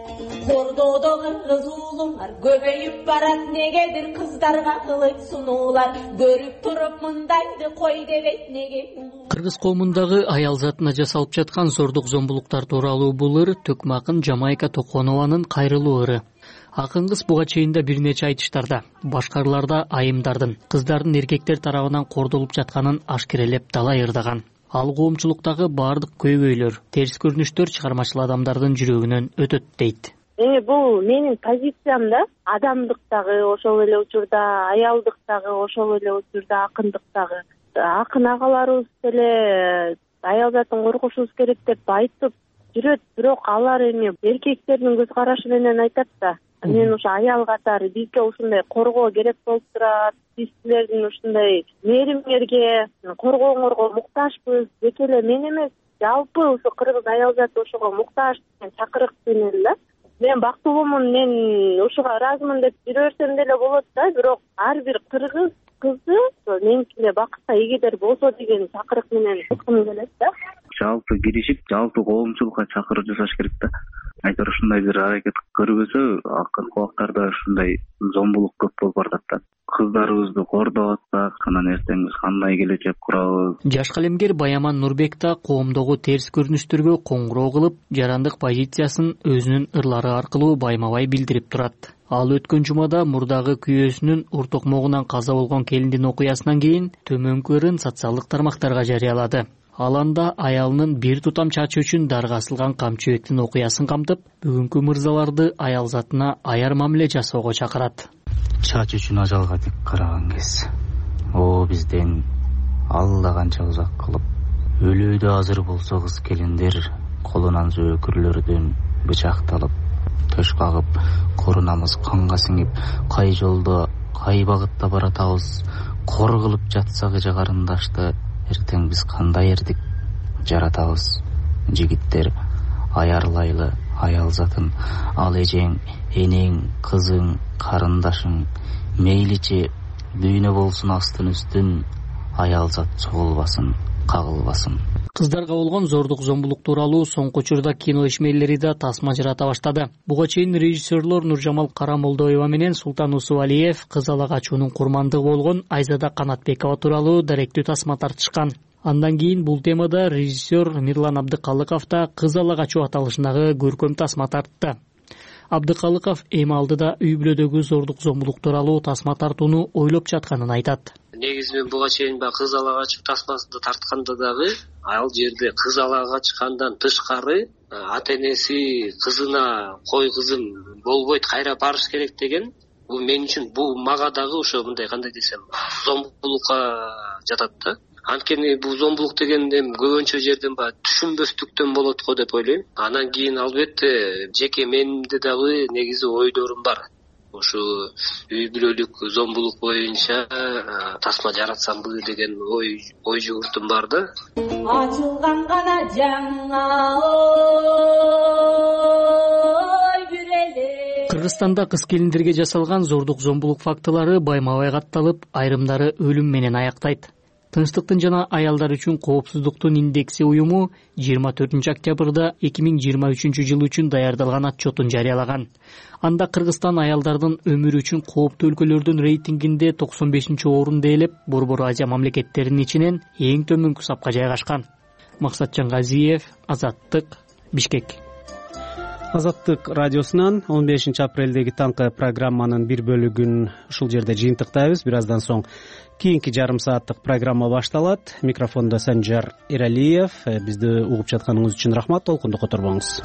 кордодо кыргыз уулуңар көбөйүп барат, негедир кыздарга кылыч сунуулар, көрүп туруп мындайды кой дебейт неге. Кыргыз коомундагы аял затына жасалып жаткан зордук зомбулуктар тууралуу бул ыр Төкмө акын Жамайка Токонованын кайрылуу ыры. Акын кыз буга чейин да бир нече айтыштарда, башкарыларда айымдардын, кыздардын эркектер тарабынан кордолуп жатканын ашкерелеп далай ырдаган. Ал коомчулуктагы баардык көйгөйлөр, терс көрүнүштөр чыгармачыл адамдардын жүрөгүнөн өтөт дейт. Бул менин позициям да, адамдыктагы ошол эле учурда, аялдыктагы ошол эле учурда, акындыктагы. Акын агаларыбыз деле аял затын коргошубуз керек деп айтып жүрөт, бирок алар эми эркектердин көз карашы менен айтат да. Мен ушу аял катары бизге ушундай коргоо керек болуп турат, биз силердин ушундай мээримңерге, коргооңорго муктажбыз, тек эле мен эмес, жалпы ушу кыргыз аял заты ошого муктаж деген чакырык менен да. Мен бактылуумун, мен ушуга ыраазымын деп жүрө берсем деле болот да, бирок ар бир кыргыз кызы меникине бакытка эгедер болсо деген чакырык менен айткым келет да. Жалпы киришип, жалпы коомчулукка чакырып жасаш керек да. Айтор ушундай бир аракет көрбөсө, акыркы убактарда ушундай зомбулук көп болуп барат да. Кыздарыбызды кордоп атсак, анан эртең биз кандай келечек курабыз? Жаш калемгер Баяман Нурбек да коомдогу терс көрүнүштөргө коңгуроо кылып, жарандык позициясын өзүнүн ырлары аркылуу байма-бай билдирип турат. Ал өткөн жумада мурдагы күйөөсүнүн ур токмогунан каза болгон келиндин окуясынан кийин төмөнкү ырын социалдык тармактарга жарыялады. Ал анда аялынын бир тутам чачы үчүн дарга асылган камчыбектин окуясын камтып, бүгүнкү мырзаларды аял затына аяр мамиле жасоого чакырат. Чач үчүн ажалга тик караган кез, о бизден алла канча узак кылып, өлүүдө азыр болсо кыз келиндер колунан зөөкүрлөрдөн бычакталып, төш кагып, корунамыз канга сиңип, кай жолдо, кай багытта баратабыз, кор кылып жатсак эже карындашты, эртең биз кандай эрдик жаратабыз. Жигиттер аярлайлы аял затын, ал эжең, энең, кызың, карындашың, мейличи дүйнө болсун астын үстүн, аял зат чогулбасын, кагылбасын. Кыздарга болгон зордук зомбулук тууралуу соңку учурда кино ишмерлери да тасма жарата баштады. Буга чейин режиссерлор Нуржамал Карамолдоева менен Султан Усуалиев кыз ала качуунун курмандыгы болгон Айзада Канатбекова тууралуу даректүү тасма тартышкан. Андан кийин бул темада режиссер Мирлан Абдыкалыков да кыз ала качуу аталышындагы көркөм тасма тартты. Абдыкалыков эми алдыда үй бүлөдөгү зордук зомбулук тууралуу тасма тартууну ойлоп жатканын айтат. Негизи мен буга чейин кыз ала качуу тасмасында тартканда дагы ал жерде кыз ала качкандан тышкары ата-энеси кызына кой кызым болбойт, кайра барыш керек деген, бул мен үчүн, бул мага дагы ошо мындай кандай десем, зомбулукка жатат да. Анткени бул зомбулук деген көбүнчө жерден түшүнбөстүктөн болот го деп ойлойм. Анан кийин албетте жеке менимде дагы негизи ойдорум бар. Ушу үй бүлөлүк зомбулук боюнча тасма жаратсамбы деген ой жугуртум бар да. Ачылган гана жаңа ой Кыргызстанда кыз келиндерге жасалган зордук зомбулук фактылары байма-бай катталып, айрымдары өлүм менен аяктайт. Тынчтыктын жана аялдар үчүн коопсуздуктун индекси уюму 24 октябрда 2023 жыл үчүн даярдалган отчетун жарыялаган. Анда Кыргызстан аялдардын өмүрү үчүн кооптуу өлкөлөрдүн рейтингинде 95-орунду ээлеп, Борбор Азия мамлекеттеринин ичинен эң төмөнкү сапка жайгашкан. Максатжан Газиев, Азаттык, Бишкек. Азаттык радиосунан 15 апрелдеги таңкы программанын бир бөлүгүн ушул жерде жыйынтыктайбыз. Бир аздан соң кийинки жарым сааттык программа башталат. Микрофондо Санжар Эралиев. Бизди угуп жатканыңыз үчүн рахмат. Толкунду которбоңуз.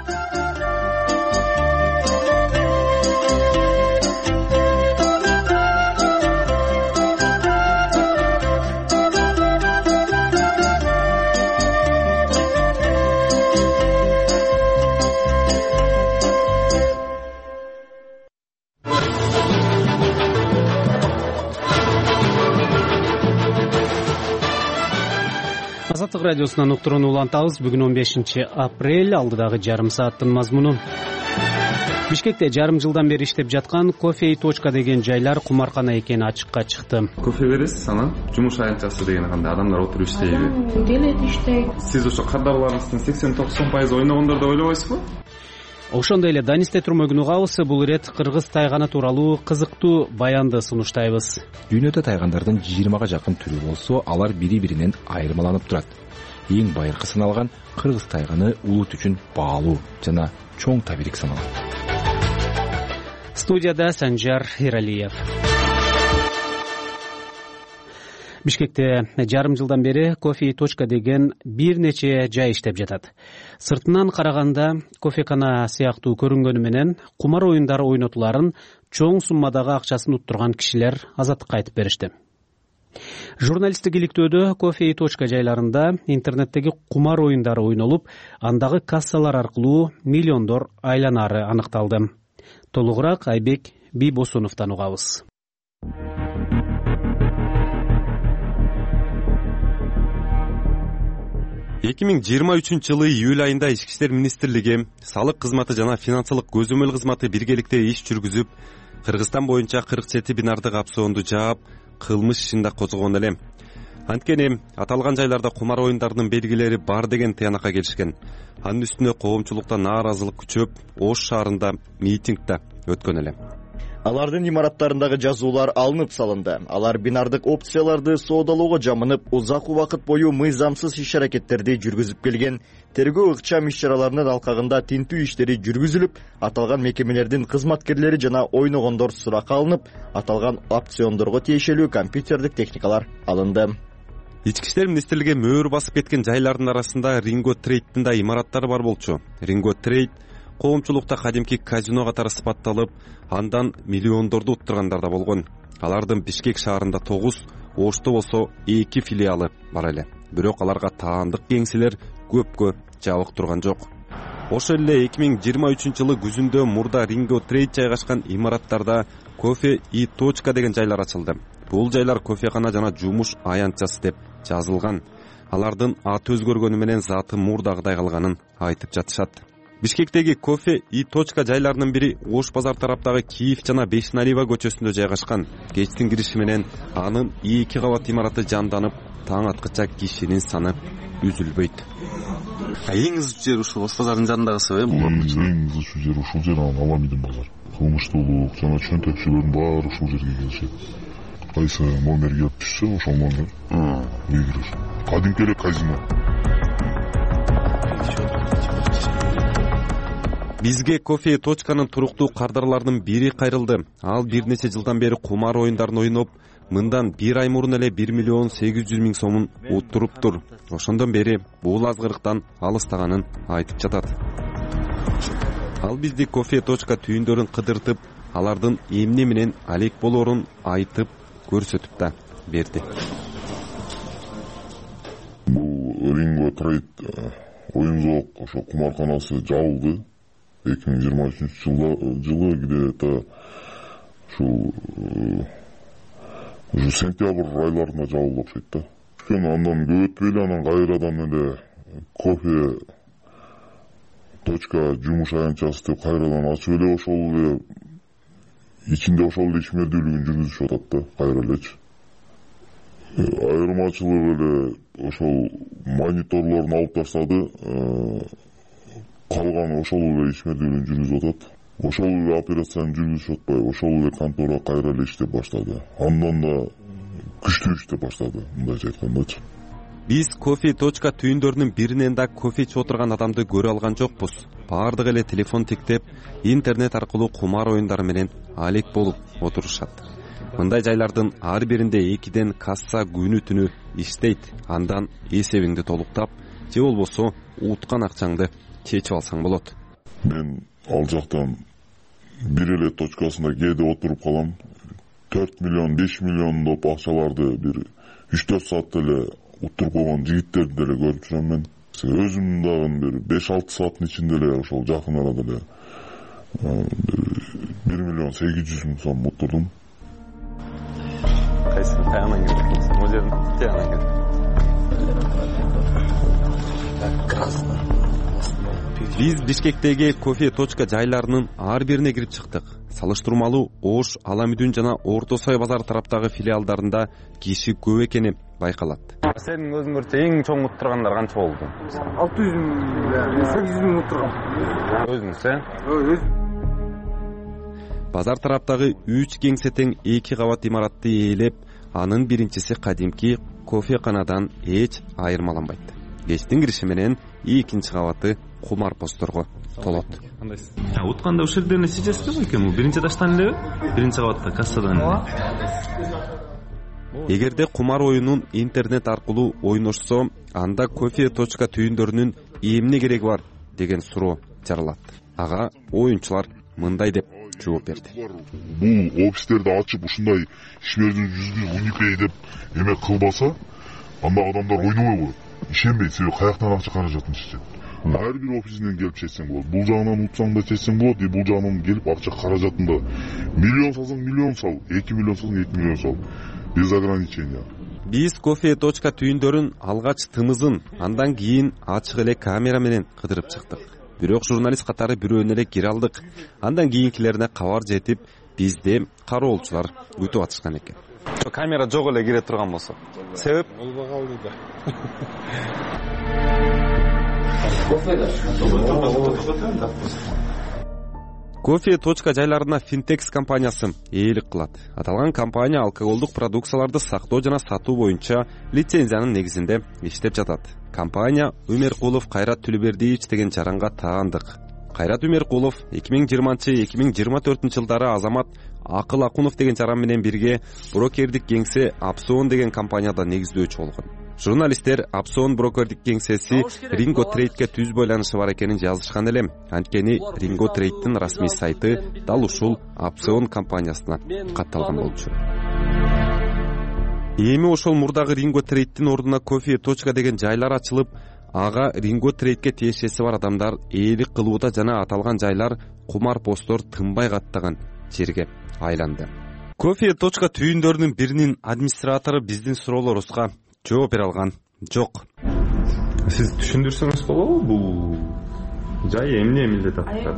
Азаттык радиосунан уктурууну улантабыз. Бүгүн 15 апрель, алдыдагы жарым сааттын мазмуну. Бишкекте жарым жылдан бери иштеп жаткан кофе и точка деген жайлар кумаркана экени ачыкка чыкты. Кофе бересиз, анан жумуш аянтчасы деген кандай адамдар отуруп иштейби? Келет иштейт. Сиз ошо кардарларыңыздын 80-90% ойногондор деп ойлобойсузбу? Ошондой эле Данисте Турмөгүн угабыз. Бул ирет кыргыз тайганы тууралуу кызыктуу баянды сунуштайбыз. Дүйнөдө тайгандардын 20га жакын түрү болсо, алар бири-биринен айырмаланып турат. Эң байыркы саналган кыргыз тайганы улут үчүн баалуу жана чоң табирик саналат. Студияда Санжар Эралиев. Бишкекте жарым жылдан бери кофе и точка деген бир нече жай иштеп жатат. Сыртынан караганда кофекана сыяктуу көрүнгөнү менен кумар оюндары ойнотуларын чоң суммадагы акчасын уттурган кишилер Азаттыкка айтып беришти. Журналисттик иликтөөдө кофе и точка жайларында интернеттеги кумар оюндары ойнолуп, андагы кассалар аркылуу миллиондор айланары аныкталды. Толугураак Айбек Бийбосуновдон угабыз. 2023 жылы июль айында Ички иштер министрлиги, салык кызматы жана финансылык көзөмөл кызматы биргеликте иш жүргүзүп, Кыргызстан боюнча 47 бинардык опционду жаап, кылмыш ишин да козгогон эле. Анткени аталган жайларда кумар оюндарынын белгилери бар деген тыянакка келишкен. Анын үстүнө коомчулукта нааразылык күчөп, Ош шаарында митинг да өткөн эле. Алардын имараттарындагы жазуулар алынып салынды. Алар бинардык опцияларды соодалоого жамынып, узак убакыт бою мыйзамсыз иш-аракеттерди жүргүзүп келген. Тергөө ыкчам иш-чараларынын алкагында тинтүү иштери жүргүзүлүп, аталган мекемелердин кызматкерлери жана ойногондор суракка алынып, аталган опциондорго тиешелүү компьютердик техникалар алынды. Ички иштер министрлиги мөөр басып кеткен жайлардын арасында Ринго Трейдтин да имараттары бар болчу. Ринго Трейд коомчулукта кадимки казино катары сыпатталып, андан миллиондорду уттургандар да болгон. Алардын Бишкек шаарында 9, Ошто болсо 2 филиалы бар эле. Бирок аларга таандык кеңселер көпкө жабык турган жок. Ошол эле 2023 жылы күзүндө мурда Ринго Трейд жайгашкан имараттарда кофе и точка деген жайлар ачылды. Бул жайлар кофекана жана жумуш аянтчасы деп жазылган. Алардын аты өзгөргөнү менен заты мурдагыдай калганын айтып жатышат. Бишкектеги кофе и точка жайларынын бири Ош базар тараптагы Киев жана Бешналива көчөсүндө жайгашкан. Кечтин кириши менен анын 2 кабат имараты жанданып, таң аткыча кишинин саны үзүлбөйт. Эң ызычуу жер ушул Ош базарынын жанындагысыбы? Эң ызычуу жер ушул жер, анан Аламидин базар. Кылмыштуулук жана чөнтөкчүлөрдүн баары ушул жерге келишет. Кайсы номер келип түшсө, ошол номер кириш. Кадимки эле казино. Бизге кофе точканын туруктуу кардарларынын бири кайрылды. Ал бир нече жылдан бери кумар оюндарын ойноп, мындан бир ай мурун эле 1 миллион 800 миң сомун уттуруптур. Ошондон бери бул азгырыктан алыстаганын айтып жатат. Ал бизди кофе точка түйүндөрүн кыдыртып, алардын эмне менен алек болоорун айтып көрсөтүп да берди. Бул Ринго Трейд оюн-зоок ошо кумарканасы жабылды. 2023 жылы где-то ушу сентябрь айларында жабылды окшойт да. Андан көп өтпөй эле анан кайрадан эле кофе точка жумуш аянтчасы деп кайрадан ачып эле ошол эле ичинде ошол эле ишмердүүлүгүн жүргүзүшүп атат да кайра элечи. Айырмачылык эле ошол мониторлорун алып таштады, калган ошол эле ишмердүүлүгүн жүргүзүп атат. Ошол эле операцияны жүргүзүшүп атпай, ошол эле контора кайра эле иштеп баштады. Андан да күчтүү иштеп баштады, мындайча айткандачы. Биз кофе точка түйүндөрүнүн биринен да кофе ичип отурган адамды көрө алган жокпуз. Баардыгы эле телефон тиктеп, интернет аркылуу кумар оюндары менен алек болуп отурушат. Мындай жайлардын ар биринде 2ден касса күнү түнү иштейт. Андан эсебиңди толуктап, же болбосо уткан акчаңды чечип алсаң болот. Мен ал жактан бир эле точкасында кээде отуруп калам. 4 миллион, 5 миллион деп акчаларды бир 3-4 саатта эле уттуруп койгон жигиттерди деле көрүп жүрөм мен. Өзүм дагы бир 5-6 сааттын ичинде эле ошол жакын арада эле 1 миллион 800 миң сом уттурдум. Кайсы таянан келдиңиз? Бул жерден таянан келдик. Биз Бишкектеги кофе точка жайларынын ар бирине кирип чыктык. Салыштырмалуу Ош, Аламүдүн жана Орто Сай базар тараптагы филиалдарында киши көп экени байкалат. Сенин өзүңөрчө эң чоң уттургандар канча болду? 600 миң, 800 миң уттурган. Өзүңүз, Базар тараптагы 3 кеңсе тең 2 кабат имаратты ээлеп, анын биринчиси кадимки кофеканадан эч айырмаланбайт. Кечтин кириши менен экинчи кабаты кумар посторго толот. Кандайсыз? Утканда ушул жерден чечесизби экен? Бул биринчи этаждан элеби? Биринчи кабатта кассадан эле. Эгерде кумар оюнун интернет аркылуу ойношсо, анда кофе точка түйүндөрүнүн эмне кереги бар деген суроо жаралат. Ага оюнчулар мындай деп жооп берди. Бул офистерди ачып ушундай ишмердүү жүзүнө уникей деп эме кылбаса, анда адамдар ойнобой коет. Ишенбейт, себеби каяктан акча каражатын чечет. Ар бир офисинен келип чечсең болот. Бул жагынан утсаң да чечсең болот, бул жагынан келип акча каражатында миллион салсаң миллион сал, 2 миллион салсаң 2 миллион сал. Без ограничения. Биз кофе точка түйүндөрүн алгач тымызын, андан кийин ачык эле камера менен кыдырып чыктык. Бирок журналист катары бирөөнө эле кире алдык. Андан кийинкилерине кабар жетип, бизди кароолчулар күтүп атышкан экен. Камера жок эле кире турган болсо. Себеп? Болбой калды да. Кофе точка жайларына Финтекс компаниясы ээлик кылат. Аталган компания алкоголдук продукцияларды сактоо жана сатуу боюнча лицензиянын негизинде иштеп жатат. Компания Өмеркулов Кайрат Түлүбердиевич деген жаранга таандык. Кайрат Өмеркулов 2020-2024 жылдары Азамат Акыл Акунов деген жаран менен бирге брокердик кеңсе Апсон деген компанияда негиздөөчү болгон. Журналисттер Апсон брокердик кеңсеси Ринго Трейдке түз байланышы бар экенин жазышкан эле. Анткени Ринго Трейдтин расмий сайты дал ушул Апсон компаниясына катталган болчу. Эми ошол мурдагы Ринго Трейдтин ордуна кофе точка деген жайлар ачылып, ага Ринго Трейдке тиешеси бар адамдар ээлик кылууда жана аталган жайлар кумар посттор тынбай каттаган жерге айланды. Кофе точка түйүндөрүнүн биринин администратору биздин суроолорубузга жооп бере алган жок. Сиз түшүндүрсөңүз болобу? Бул жай эмне эмилдет атат?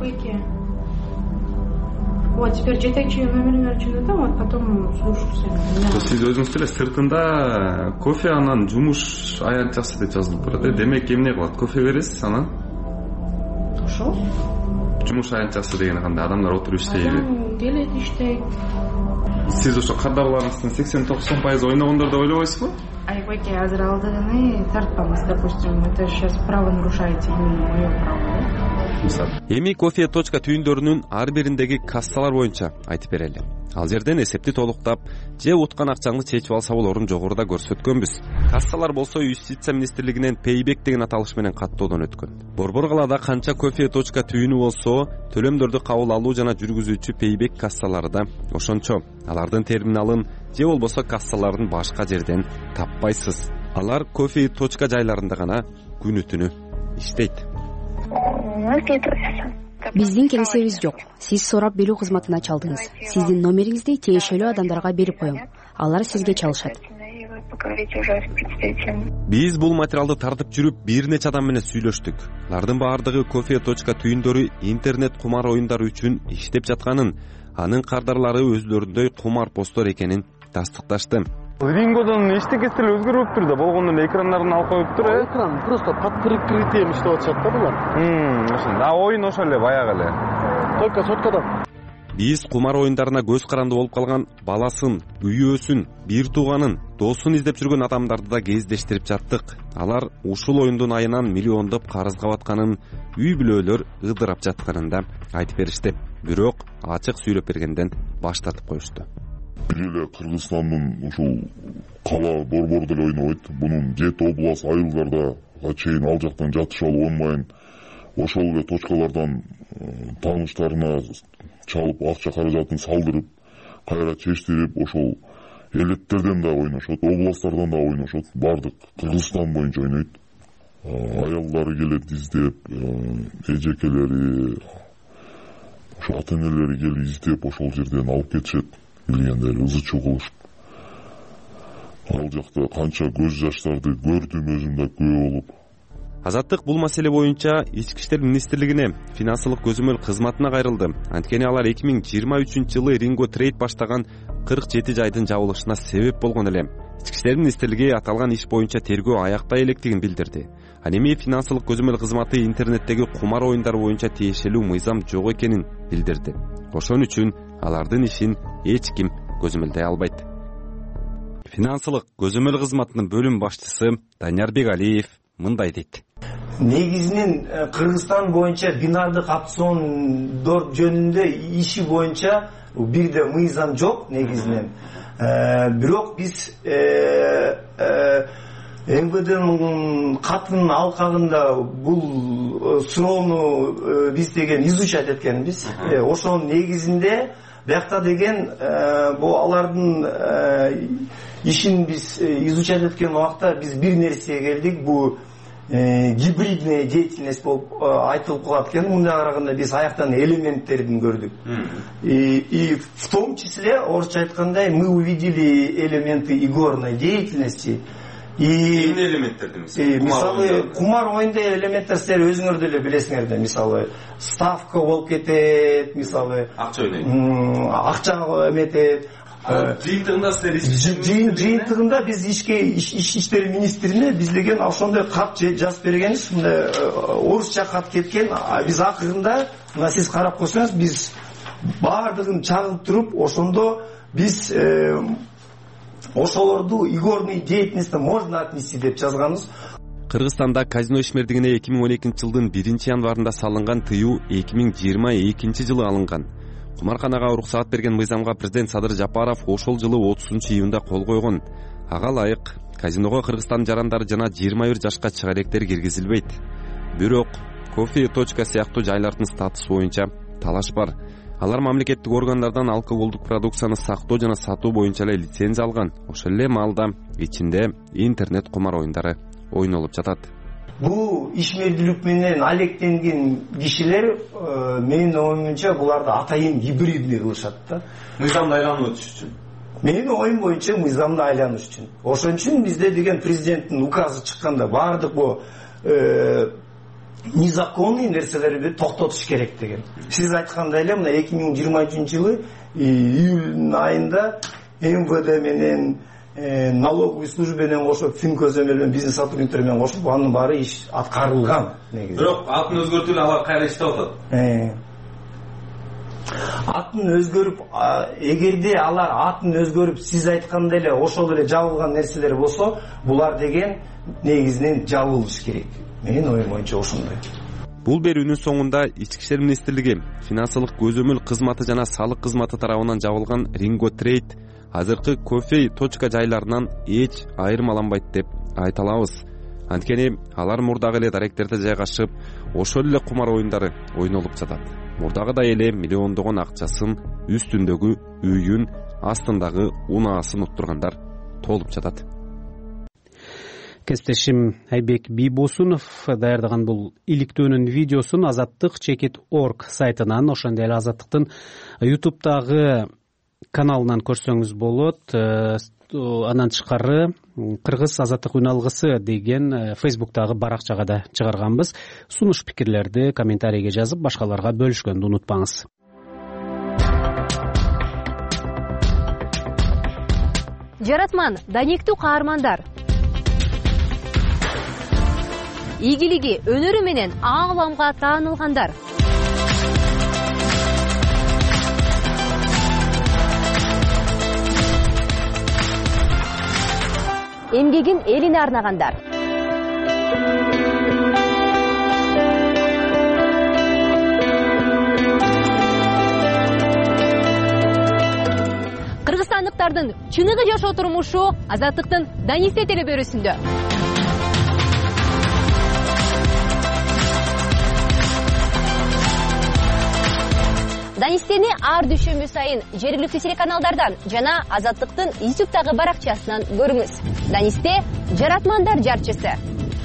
Вот теперь жетекчи номерин чындатам, а потом слушаю. Сиз өзүңүз деле сыртында кофе анан жумуш аянтчасы деп жазылып турат. Демек эмне кылат? Кофе бересиз анан? Ошол? Жумуш аянтчасы деген кандай? Адамдар отуруп иштейби? Келет иштейт. Сиз ошо кардарларыңыздын 80-90% ойногондор деп ойлобойсузбу? Айбеке, азыр алдыгыны тартпаңыз, допустим, это сейчас право нарушаете, мое право, да? Эми кофе точка түйүндөрүнүн ар бириндеги кассалар боюнча айтып берели. Ал жерден эсепти толуктап, же уткан акчаңды чечип алса болорун жогоруда көрсөткөнбүз. Кассалар болсо Юстиция министрлигинен Payback деген аталыш менен каттоодон өткөн. Борбор калаада канча кофе точка түйүнү болсо, төлөмдөрдү кабыл алуу жана жүргүзүүчү Payback кассалары да ошончо. Алардын терминалын же болбосо кассаларын башка жерден таппайсыз. Алар кофе точка жайларында гана күнү түнү иштейт. Биздин келесебиз жок. Сиз сурап билүү кызматына чалдыңыз. Сиздин номериңизди тиешелүү адамдарга берип коем. Алар сизге чалышат. поговорить уже с представителями. Биз бул материалды тартып жүрүп бир нече адам менен сүйлөштүк. Алардын баардыгы кофе.точка түйүндөрү интернет кумар оюндары үчүн иштеп жатканын, анын кардарлары өзлөрүндөй кумар посттор экенин тастыкташты. Рингодон эчтекеси деле өзгөрүптүр да, болгондо эле экрандарын алып коюптур, Экран просто под прикрытием иштеп атышат да булар. Ошондо. Оюн ошол эле баягы эле. Только соткадан. Биз кумар оюндарына көз каранды болуп калган баласын, күйөөсүн, бир тууганын, досун издеп жүргөн адамдарды да кездештирип жаттык. Алар ушул оюндун айынан миллиондоп карызга батканын, үй бүлөлөр ыдырап жатканын да айтып беришти. Бирок ачык сүйлөп бергенден баш тартып коюшту. Бир эле Кыргызстандын ушул кала борбору деле ойнобойт. Бунун 7 область айылдарда чейин ал жактан жатыш алып ойнмайын. Ошол эле точкалардан тааныштарына чалып акча каражатын салдырып, кайра чечтирип, ошол элеттерден да ойношот, областтардан да ойношот. Бардык Кыргызстан боюнча ойнойт. Аялдары келет издеп, эжекелери, ошо ата-энелери келип издеп ошол жерден алып кетишет. Билгенде ызы чуу кылышып. Ал жакта канча көз жаштарды көрдүм өзүм да күбө болуп. Азаттык бул маселе боюнча Ички иштер министрлигине финансылык көзөмөл кызматына кайрылды. Анткени алар 2023-жылы Ringo Trade баштаган 47 жайдын жабылышына себеп болгон эле. Ички иштер министрлиги аталган иш боюнча тергөө аяктай электигин билдирди. Ал эми финансылык көзөмөл кызматы интернеттеги кумар оюндары боюнча тиешелүү мыйзам жок экенин билдирди. Ошон үчүн алардын ишин эч ким көзөмөлдөй албайт. Финансылык көзөмөл кызматынын бөлүм башчысы Данияр Бегалиев мындай дейт. Негизинен Кыргызстан боюнча бинардык опциондор жөнүндө иши боюнча бирде мыйзам жок негизинен. Бирок биз МВДнын катынын алкагында бул суроону биз деген изучать эткенбиз. Ошонун негизинде биякта деген бул алардын ишин биз изучать эткен убакта биз бир нерсеге келдик. Бул гибридная деятельность болуп айтылып калат экен. Мындай караганда биз аяктан элементтерин көрдүк. И в том числе, орусча айткандай, мы увидели элементы игорной деятельности. Эмне элементтерди? Мисалы, кумар оюнда элементтер силер өзүңөр деле билесиңер да. Мисалы, ставка болуп кетет, мисалы, акча ойнойт. Акча эметет. Жыйынтыгында биз ички иштер министрине биз деген ошондой кат жазып бергенбиз. Мындай орусча кат кеткен. Биз акырында, мына сиз карап койсоңуз, биз баардыгын чагып туруп, ошондо биз ошолорду игорный деятельности можно отнести деп жазганбыз. Кыргызстанда казино ишмердигине 2012-жылдын 1-январында салынган тыюу 2022-жылы алынган. Кумарканага уруксаат берген мыйзамга президент Садыр Жапаров ошол жылы 30-июнда кол койгон. Ага ылайык казиного Кыргызстан жарандары жана 21 жашка чыга электер киргизилбейт. Бирок кофе.точка сыяктуу жайлардын статусу боюнча талаш бар. Алар мамлекеттик органдардан алкоголдук продукцияны сактоо жана сатуу боюнча эле лицензия алган. Ошол эле маалда ичинде интернет кумар оюндары ойнолуп жатат. Бул ишмердүүлүк менен алектенген кишилер менин оюмча буларды атайын гибридный кылышат да. Мыйзамды айланып өтүш үчүн. Менин оюм боюнча мыйзамды айланыш үчүн. Ошон үчүн бизде деген президенттин указы чыкканда баардык бул незаконный нерселерди токтотуш керек деген. Сиз айткандай эле мына 2023-жылы июль айында МВД менен налоговый служба менен кошуп, фин көзөмөл менен бизнес сотрудниктер менен кошуп, анын баары иш аткарылган негизи. Бирок атын өзгөртүп алар кайра иштеп атат. Атын өзгөрүп, эгерде алар атын өзгөрүп, сиз айткандай эле ошол эле жабылган нерселер болсо, булар деген негизинен жабылыш керек. Менин оюм боюнча ошондой. Бул берүүнүн соңунда Ички иштер министрлиги финансылык көзөмөл кызматы жана салык кызматы тарабынан жабылган Ringo Trade азыркы кофе.точка жайларынан эч айырмаланбайт деп айта алабыз. Анткени алар мурдагы эле даректерде жайгашып, ошол эле кумар оюндары ойнолуп жатат. Мурдагыдай эле миллиондогон акчасын, үстүндөгү үйүн, астындагы унаасын уттургандар толуп жатат. Кесиптешим Айбек Бийбосунов даярдаган бул иликтөөнүн видеосун azattik.org сайтынан, ошондой эле Азаттыктын YouTube'дагы каналынан көрсөңүз болот. анан тышкары кыргыз азаттык үн алгысы деген фейсбуктагы баракчага да чыгарганбыз. Сунуш пикирлерди комментарийге жазып башкаларга бөлүшкөндү унутпаңыз. Жаратман данектүү каармандар. Ийгилиги, өнөрү менен аңламга таанылгандар. Эмгегин элине арнагандар. Кыргызстандыктардын чыныгы жашоо турмушу Азаттыктын Данисте телебөрүсүндө. Данистени ар дүйшөмбү сайын жергиликтүү телеканалдардан жана Азаттыктын YouTube'дагы баракчасынан көрүңүз. Данисте жаратмандар жарчысы.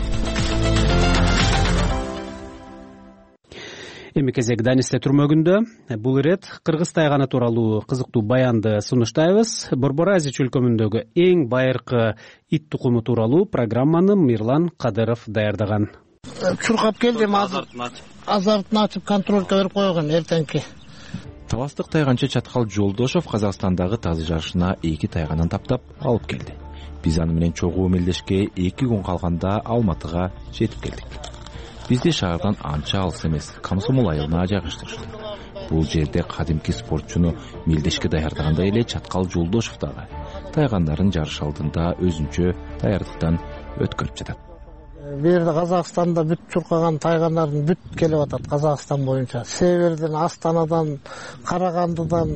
Эми кезек Данисте түрмөгүндө. Бул ирет кыргыз тайганы тууралуу кызыктуу баянды сунуштайбыз. Борбор Азия чөлкөмүндөгү эң байыркы ит тукуму тууралуу программаны Мирлан Кадыров даярдаган. Чуркап келдим, азартын ачып контролга берип койгон эртеңки. Таластык тайганчы Чаткал Жолдошов Казакстандагы тазы жарышына 2 тайганын таптап алып келди. Биз аны менен чогуу мелдешке 2 күн калганда Алматыга жетип келдик. Бизде шаардан анча алыс эмес, Комсомол айылына жайгаштырышты. Бул жерде кадимки спортчуну мелдешке даярдагандай эле Чаткал Жолдошов дагы тайгандарын жарыш алдында өзүнчө даярдыктан өткөрүп жатат. Берде Казакстанда бүт чуркаган тайгандардын бүт келип атат Казакстан боюнча. Северден, Астанадан, Карагандыдан,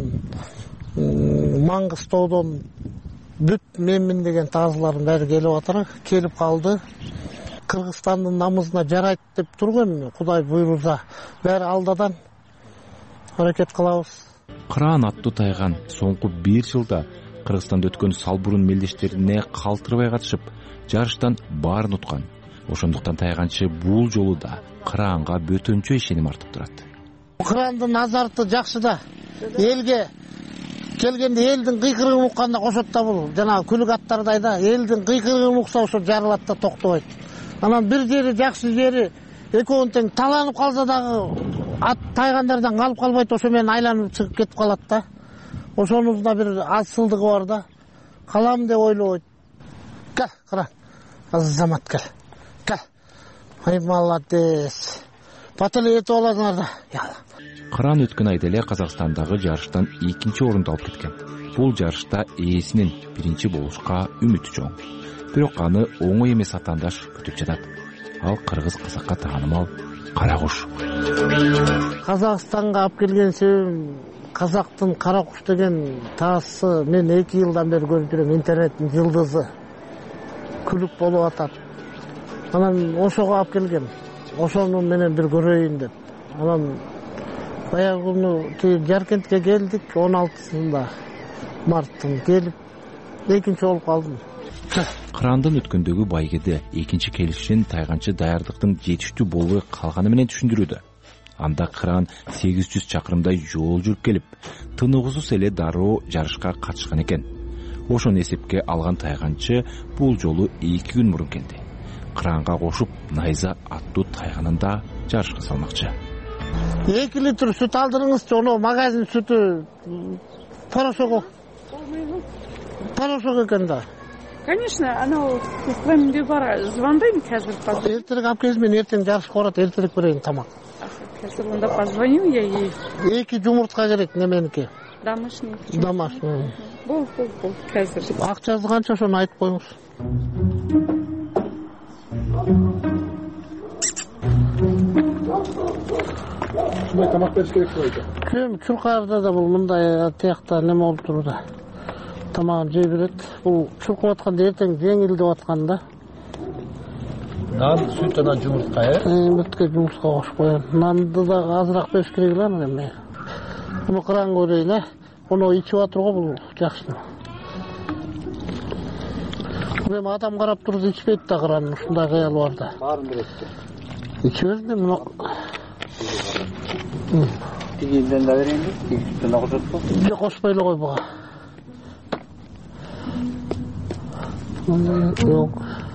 Маңгыстоодон бүт менмин деген тазылардын баары келип атыр. Келип калды. Кыргызстандын намысына жарайт деп турган, Кудай буйруза. Баары алдадан аракет кылабыз. Кыран аттуу тайган соңку 1 жылда Кыргызстанда өткөн салбурун мелдештерине калтырбай катышып, жарыштан баарын уткан. Ошондуктан тайганчы бул жолу да кыраанга бөтөнчө ишеним артып турат. Кырандын азарты жакшы да. Элге келгенде элдин кыйкырыгын укканда кошот да бул. Жана күлүк аттардай да элдин кыйкырыгын укса ошо жарылат да токтобойт. Анан бир жери жакшы жери экөөнүн тең таланып калса дагы ат тайгандардан калып калбайт, ошо менен айланып чыгып кетип калат да. Ошонун да бир азсылдыгы бар да. Калам деп ойлобойт. Кел, кыран. Азамат кел. Ай молодец. Батылы этип аласыңар да. Кыран өткөн айда эле Казакстандагы жарыштан 2-нчи орунду алып кеткен. Бул жарышта ээсинин 1-нчи болушка үмүтү чоң. Бирок аны оңой эмес атаандаш күтүп жатат. Ал кыргыз казакка таанымал кара куш. Казакстанга алып келген себебим казактын кара куш деген таасы мен 2 жылдан бери көрүп жүрөм, интернеттин жылдызы. Күлүп болуп атат. Анан ошого алып келгем. Ошону менен бир көрөйүн деп. Анан баягы күнү Жаркентке келдик, 16-сында марттын келип 2-нчи болуп калдым. Кырандын өткөндөгү байгеде 2-нчи келишин тайганчы даярдыктын жетиштүү болбой калганы менен түшүндүрүүдө. Анда кыран 800 чакырымдай жол жүрүп келип, тыныгысыз эле дароо жарышка катышкан экен. Ошону эсепке алган тайганчы бул жолу 2 күн мурун келди. Кыранга кошуп найза аттуу тайганында жарышка салмакчы. 2 литр сүт алдырыңызчы, оно магазин сүтү порошок. Порошок экен да. Конечно, анау кухвем бар. Звондайм қазір. Эртерээк алып келиңиз, мен эртең жарышка барат, эртерээк берейин тамак. Қазір онда позвоню я ей. 2 жумуртка керек неменики. Домашний. Домашний. Бол, қазір. Акчасы канча, ошону айтып коюңуз. Ушундай тамак бериш керек болду. Кем чуркаарда да бул мындай тиякта неме болуп турду. Тамагын жей берет. Бул чуркап атканда эртең жеңил деп аткан да. Нан, сүт жана жумуртка, Бүткө жумуртка кошуп коем. Нанды да азыраак бериш керек эле эми. Муну кыран көрөйүн, Муну ичип атыр го бул жакшы. Эми адам карап турду ичпейт да кыран, ушундай кыял бар да. Баарын берет. Ичи берди муну. Тигинден да берейинби? Тигинден кошотпу? Жок, кошпой эле кой буга. Жок.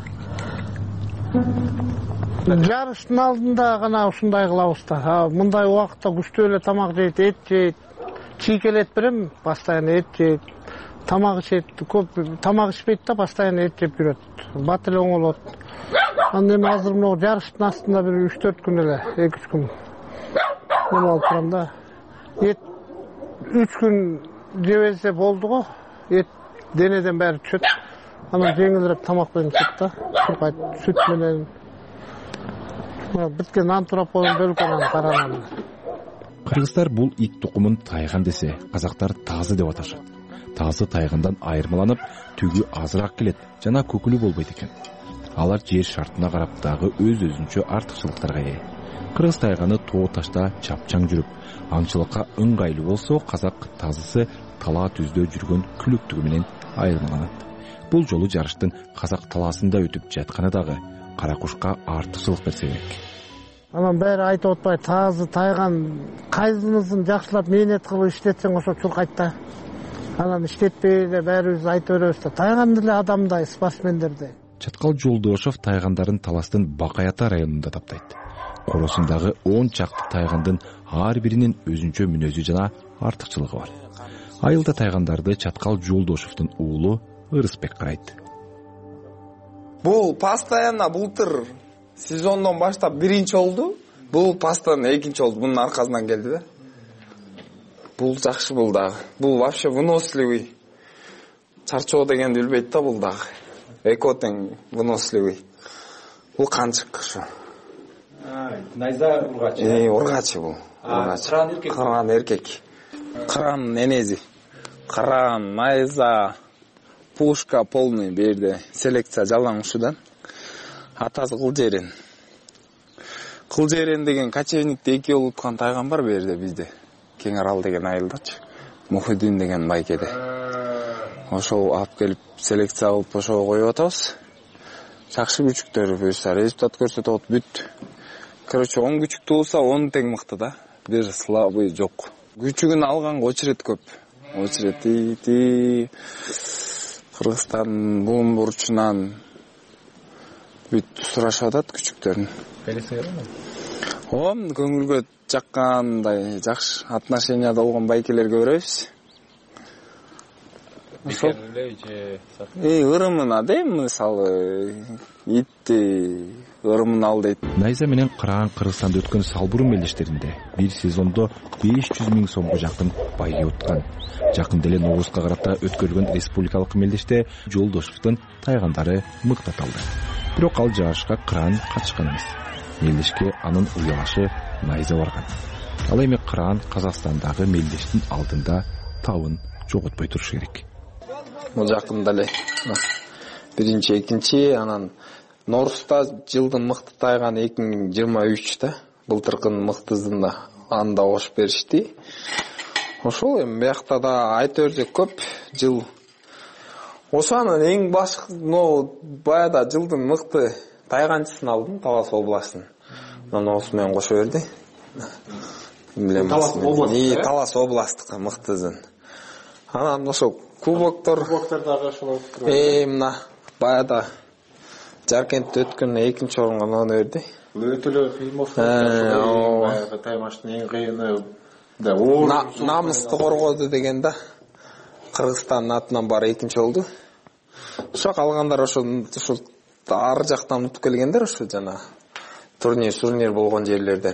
Жарыштын алдында гана ушундай кылабыз да. Мындай убакытта күчтүү эле тамак жейт, эт жейт. Чийкелет берем, постоянно эт жейт. Тамак ичет, көп тамак ичпейт да, постоянно эт жеп жүрөт. Бат эле оңолот. Анда эми азыр мына жарыштын астында бир 3-4 күн эле, 2-3 күн. Неме алып турам да. Эт 3 күн жебесе болду го. Эт денеден баары түшөт. Анан жеңилирээк тамак менен ичет да. Сүт менен биткен антропоидын бөлкөнөн каранан. Кыргыздар бул ит тукумун тайган десе, казактар тазы деп аташат. Тазы тайгандан айырмаланып, түгү азыраак келет жана көкүлү болбойт экен. Алар жер шартына карап дагы өз-өзүнчө артыкчылыктарга ээ. Кыргыз тайганы тоо ташта чапчаң жүрүп, аңчылыкка ыңгайлуу болсо, казак тазысы талаа түздө жүргөн күлүктүгү менен айырмаланат. Бул жолу жарыштын казак талаасында өтүп жатканы дагы каракушка артыкчылык берсе керек. Анан баары айтып атпай, тазы тайган кайсынысын жакшылап мээнет кылып иштетсең ошо чуркайт да. Анан иштетпей эле баарыбыз айта беребиз да. Тайган деле адамдай, спортсмендердей. Чаткал Жолдошов тайгандарын Таластын Бакаята районунда таптайт. Коросундагы 10 чакты тайгандын ар биринин өзүнчө мүнөзү жана артыкчылыгы бар. Айылда тайгандарды Чаткал Жолдошовдун уулу Ырысбек карайт. Бул постоянно былтыр сезондон баштап биринчи болду. Бул постоянно экинчи болду. Бунун аркасынан келди да. Бул жакшы бул дагы. Бул вообще выносливый. Чарчоо дегенди билбейт да бул дагы. Эко тең выносливый. Бул канчык ошо. Найза ургачы. Ургачы бул. Кыран эркек. Кыран энези. Кыран, найза, пушка полный берди. Селекция жалаң ушудан. Атасы Кылжерен. Кылжерен деген кочевникте 2 жолу уткан тайган бар берде бизде. Кеңарал деген айылдачы. Мухиддин деген байкеде. Ошол алып келип селекция кылып ошого коюп атабыз. Жакшы күчүктөр буюрса результат көрсөтөт бүт. Короче, 10 күчүк туулса 10 тең мыкты да. Бир слабый жок. Күчүгүн алганга очерет көп. Очерет Кыргызстан бул бурчунан бүт сурашып атат күчүктөрүн. Көңүлгө жаккандай жакшы отношенияда болгон байкелерге беребиз. Ырымына дейм, мисалы итти ырымын ал дейт. Найза менен Кыран Кыргызстанда өткөн салбурун мелдештеринде бир сезондо 500 000 сомго жакын байге уткан. Жакын деле Новуска карата өткөрүлгөн республикалык мелдеште Жолдошовдун тайгандары мыктаталды. Бирок ал жарышка Кыран катышкан эмес. Мелдешке анын уялашы Найза барган. Ал эми Кыран Казакстандагы мелдештин алдында табын жоготпой туруш керек. Бул жакында эле биринчи, экинчи, анан Норста жылдын мыкты тайганы 2023 да. Былтыркынын мыктысында анда кошуп беришти. Ошол эми биякта да айта берсек көп жыл. Ошонун эң башкы, баяда жылдын мыкты тайганчысын алдым, Талас областын. Анан осу менен кошо берди. Талас областтык мыктысын. Анан ошо кубоктордагы ошол. Мына баяда Жаркентте өткөн 2-чи орунга нон берди. Өтөлө фильмовдо таймаштын эң кыйыны да намысты коргоду деген да. Кыргызстандын атынан бары 2-чи болду. Ошо калгандар ошо ар жактан утуп келгендер ошо жана турнир болгон жерлерден.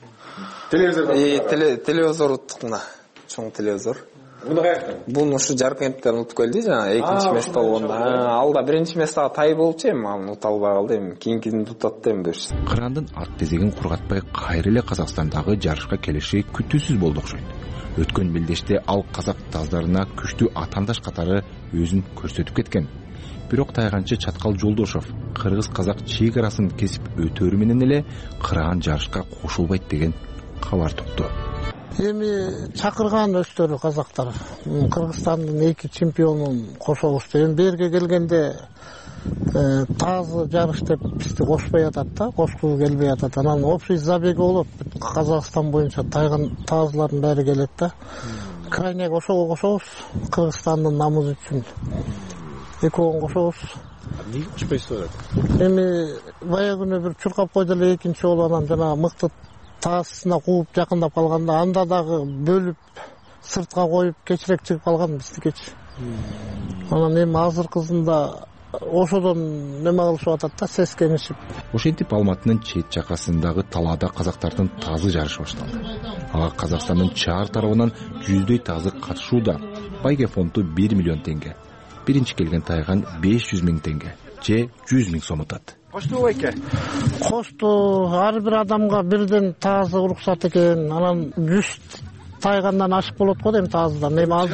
Телевизор уттук мына. Чоң телевизор. Буну каяктан? Буну ушу Жаркенттен утуп келди жана 2-чи место болгондо. Алда 1-чи местага тай болчу эми, аны ута албай калды эми. Кийинкисин тутат эми дешти. Кырандын ат тезегин кургатпай кайра эле Казакстандагы жарышка келиши күтүүсүз болду окшойт. Өткөн мелдеште ал казак таздарына күчтүү атандаш катары өзүн көрсөтүп кеткен. Бирок тайганчы Чаткал Жолдошов кыргыз-казак чек арасын кесип өтөрү менен эле Кыран жарышка кошулбайт деген кабар тукту. Эми чакырган өстөрү казактар. Кыргызстандын 2 чемпионун кошобуз деген берге келгенде тазы жарыш деп бизди кошпой атат да, кошкусу келбей атат. Анан общий забеги болот. Казакстан боюнча тайган тазылардын баары келет да. Крайняк ошого кошобуз. Кыргызстандын намысы үчүн. Экөөгөн кошобуз. Эмнеге учпайсыз атат? Эми баягы күнү бир чуркап койду эле, экинчи жолу анан жанагы мыкты таасына кууп жакындап калганда анда дагы бөлүп сыртка коюп кечирээк чыгып калган биздикичи. Анан эми азыркысында ошодон неме кылышып атат да, сескенишип. Ошентип Алматынын чет жакасындагы талаада казактардын тазы жарышы башталды. Ага Казакстандын чаар тарабынан жүздөй тазы катышууда. Байге фонду 1 миллион теңге. Биринчи келген тайган 500 000 теңге же 100 000 сом атат. Кошту байке? Кошту ар бир адамга бирден тазы уруксат экен. Анан 100 тайгандан ашык болот го дейм тазыдан.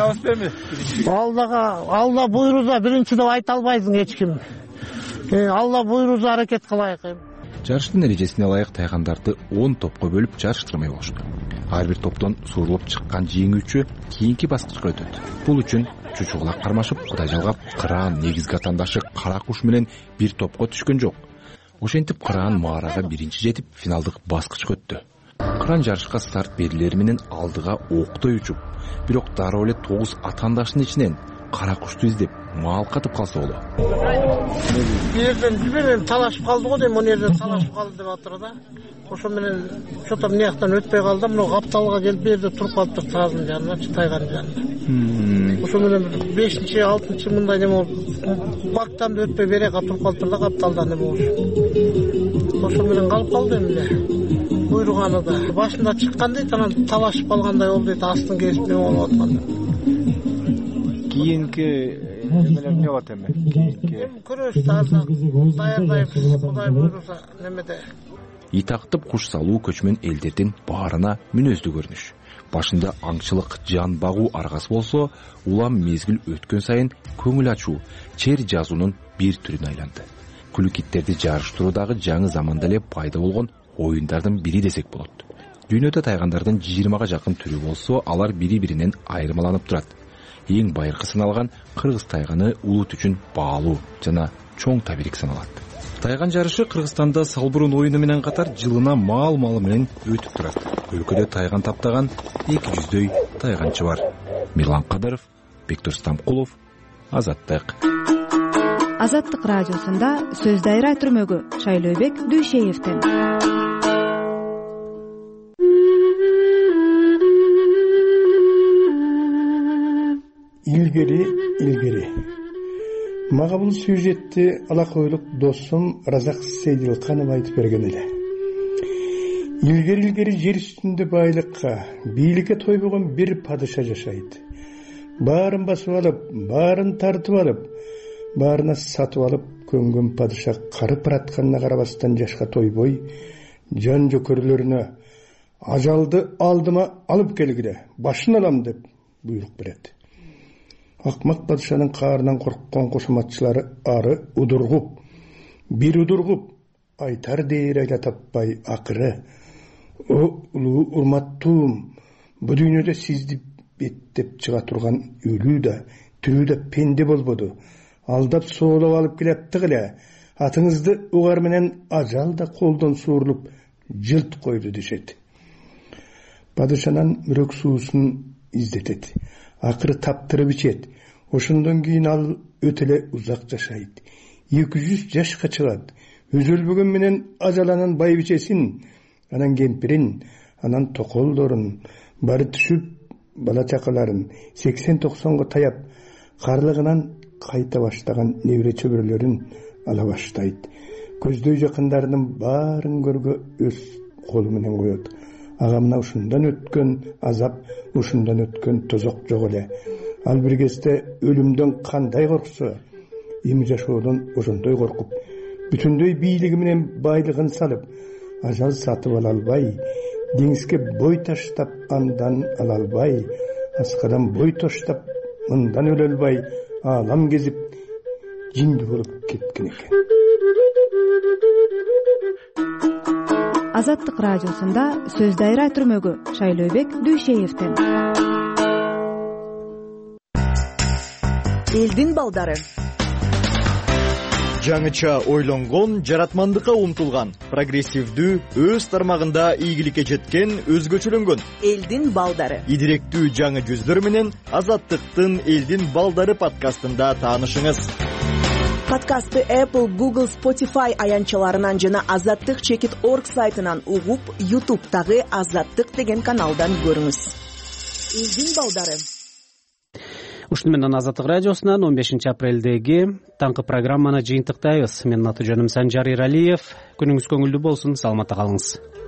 Алла буйруза биринчи деп айта албайсың эч ким. Алла буйруза аракет кылайык. Жарыштын эрежесине ылайык тайгандарды 10 топко бөлүп жарыштырмай болушту. Ар бир топтон суурулуп чыккан жеңүүчү кийинки баскычка өтөт. Бул үчүн чучугулак кармашып, кудай жалгап, Кыран негизги атандашы Кара куш менен бир топко түшкөн жок. Ошентип Кыран маарага биринчи жетип, финалдык баскычка өттү. Кыран жарышка старт берилери менен алдыга октой учуп, бирок дароо эле 9 атандашынын ичинен Кара кушту издеп маал катып калса болот. Жерден жиберен талашып калды го дейм, жерден талашып калды деп атыр да. Ошо менен чотом мыяктан өтпөй калды, мына капталга келип берде туруп калыптыр тазынын жанына, тайганын жанына. Ошо менен 5-6 мындай неме болуп, бактан өтпөй берека туруп калыптыр да, капталдан неме болуп. Ошо менен калып калды эми. Буйруганы да башында чыккан дейт, анан талашып калгандай болду дейт, астын кесип неме болуп аткан. Кийинки эмелер эмне болот эми? Кийинки көрөбүз азыр даярдайбыз, Кудай буйруса немеде. Итактып куш салуу көчмөн элдердин баарына мүнөздүү көрүнүш. Башында аңчылык, жан багуу аргасы болсо, улам мезгил өткөн сайын көңүл ачуу, чер жазуунун бир түрүнө айланды. Күлүк иттерди жарыштыруудагы жаңы заманда эле пайда болгон оюндардын бири десек болот. Дүйнөдө тайгандардын 20га жакын түрү болсо, алар бири-биринен айырмаланып турат. Эң байыркы саналган кыргыз тайганы улут үчүн баалуу жана чоң табирик саналат. Тайган жарышы Кыргызстанда салбурун оюну менен катар жылына маал-малы менен өтүп турат. Өлкөдө тайган таптаган 200дөй тайганчы бар. Мирлан Кадыров, Бектур Стамкулов, Азаттык. Азаттык радиосунда сөз дайра түрмөгү Шайлообек Дүйшеевден. Илгери. Мага бул сюжетти алакойлук досум Разак Сейдилканов айтып берген эле. Илгери жер үстүндө байлыкка, бийликке тойбогон бир падыша жашайт. Баарын басып алып, баарын тартып алып, баарына сатып алып көнгөн падыша карып баратканына карабастан жашка тойбой, жан жөкөрлөрүнө ажалды алдыма алып келгиле, башын алам деп буйрук берет. Акмак падышанын каарынан корккон кошоматчылары ары удургуп, айтар дээр айла таппай акыры: "О улуу урматтуум, бу дүйнөдө сизди беттеп чыга турган өлүү да, тирүү да пенде болбоду. Алдап соолоп алып келептик эле. Атыңызды угар менен ажал да колдон суурулуп жылт койду" дешет. Падышанан мүрөк суусун издетет. Акыры таптырып ичет. Ошондон кийин ал өтө эле узак жашайт. 200 жашка чыгат. Өзөлбөгөн менен ажаланын байбичесин, анан кемпирин, анан токолдорун, бары түшүп бала чакаларын 80-90го таяп, карлыгынан кайта баштаган небере чөбүрөлөрүн ала баштайт. Көздөй жакындарынын баарын көргө өз колу менен коет. Ага мына ушундан өткөн азап, ушундан өткөн тозок жок эле. Ал бир кезде өлүмдөн кандай корксо, эми жашоодон ошондой коркуп, бүтүндөй бийлиги менен байлыгын салып, ажал сатып ала албай, деңизге бой таштап андан ала албай, аскадан бой таштап мындан өлө албай, аалам кезип жинди болуп кеткен экен. Азаттык радиосунда сөз дайра түрмөгү Шайлообек Дүйшеевден. Элдин балдары. Жаңыча ойлонгон, жаратмандыкка умтулган, прогрессивдүү, өз тармагында ийгиликке жеткен, өзгөчөлөнгөн элдин балдары. Идиректүү жаңы жүздөр менен Азаттыктын Элдин балдары подкастында таанышыңыз. Подкастты Apple, Google, Spotify аянчаларынан жана azattik.org сайтынан угуп, YouTube'тагы Азаттык деген каналдан көрүңүз. Элдин балдары. Ушуну менен Азаттык радиосунан 15 апрелдеги таңкы программаны жыйынтыктайбыз. Менин аты жөнүм Санжар Иралиев. Күнүңүз көңүлдүү болсун, саламатта калыңыз.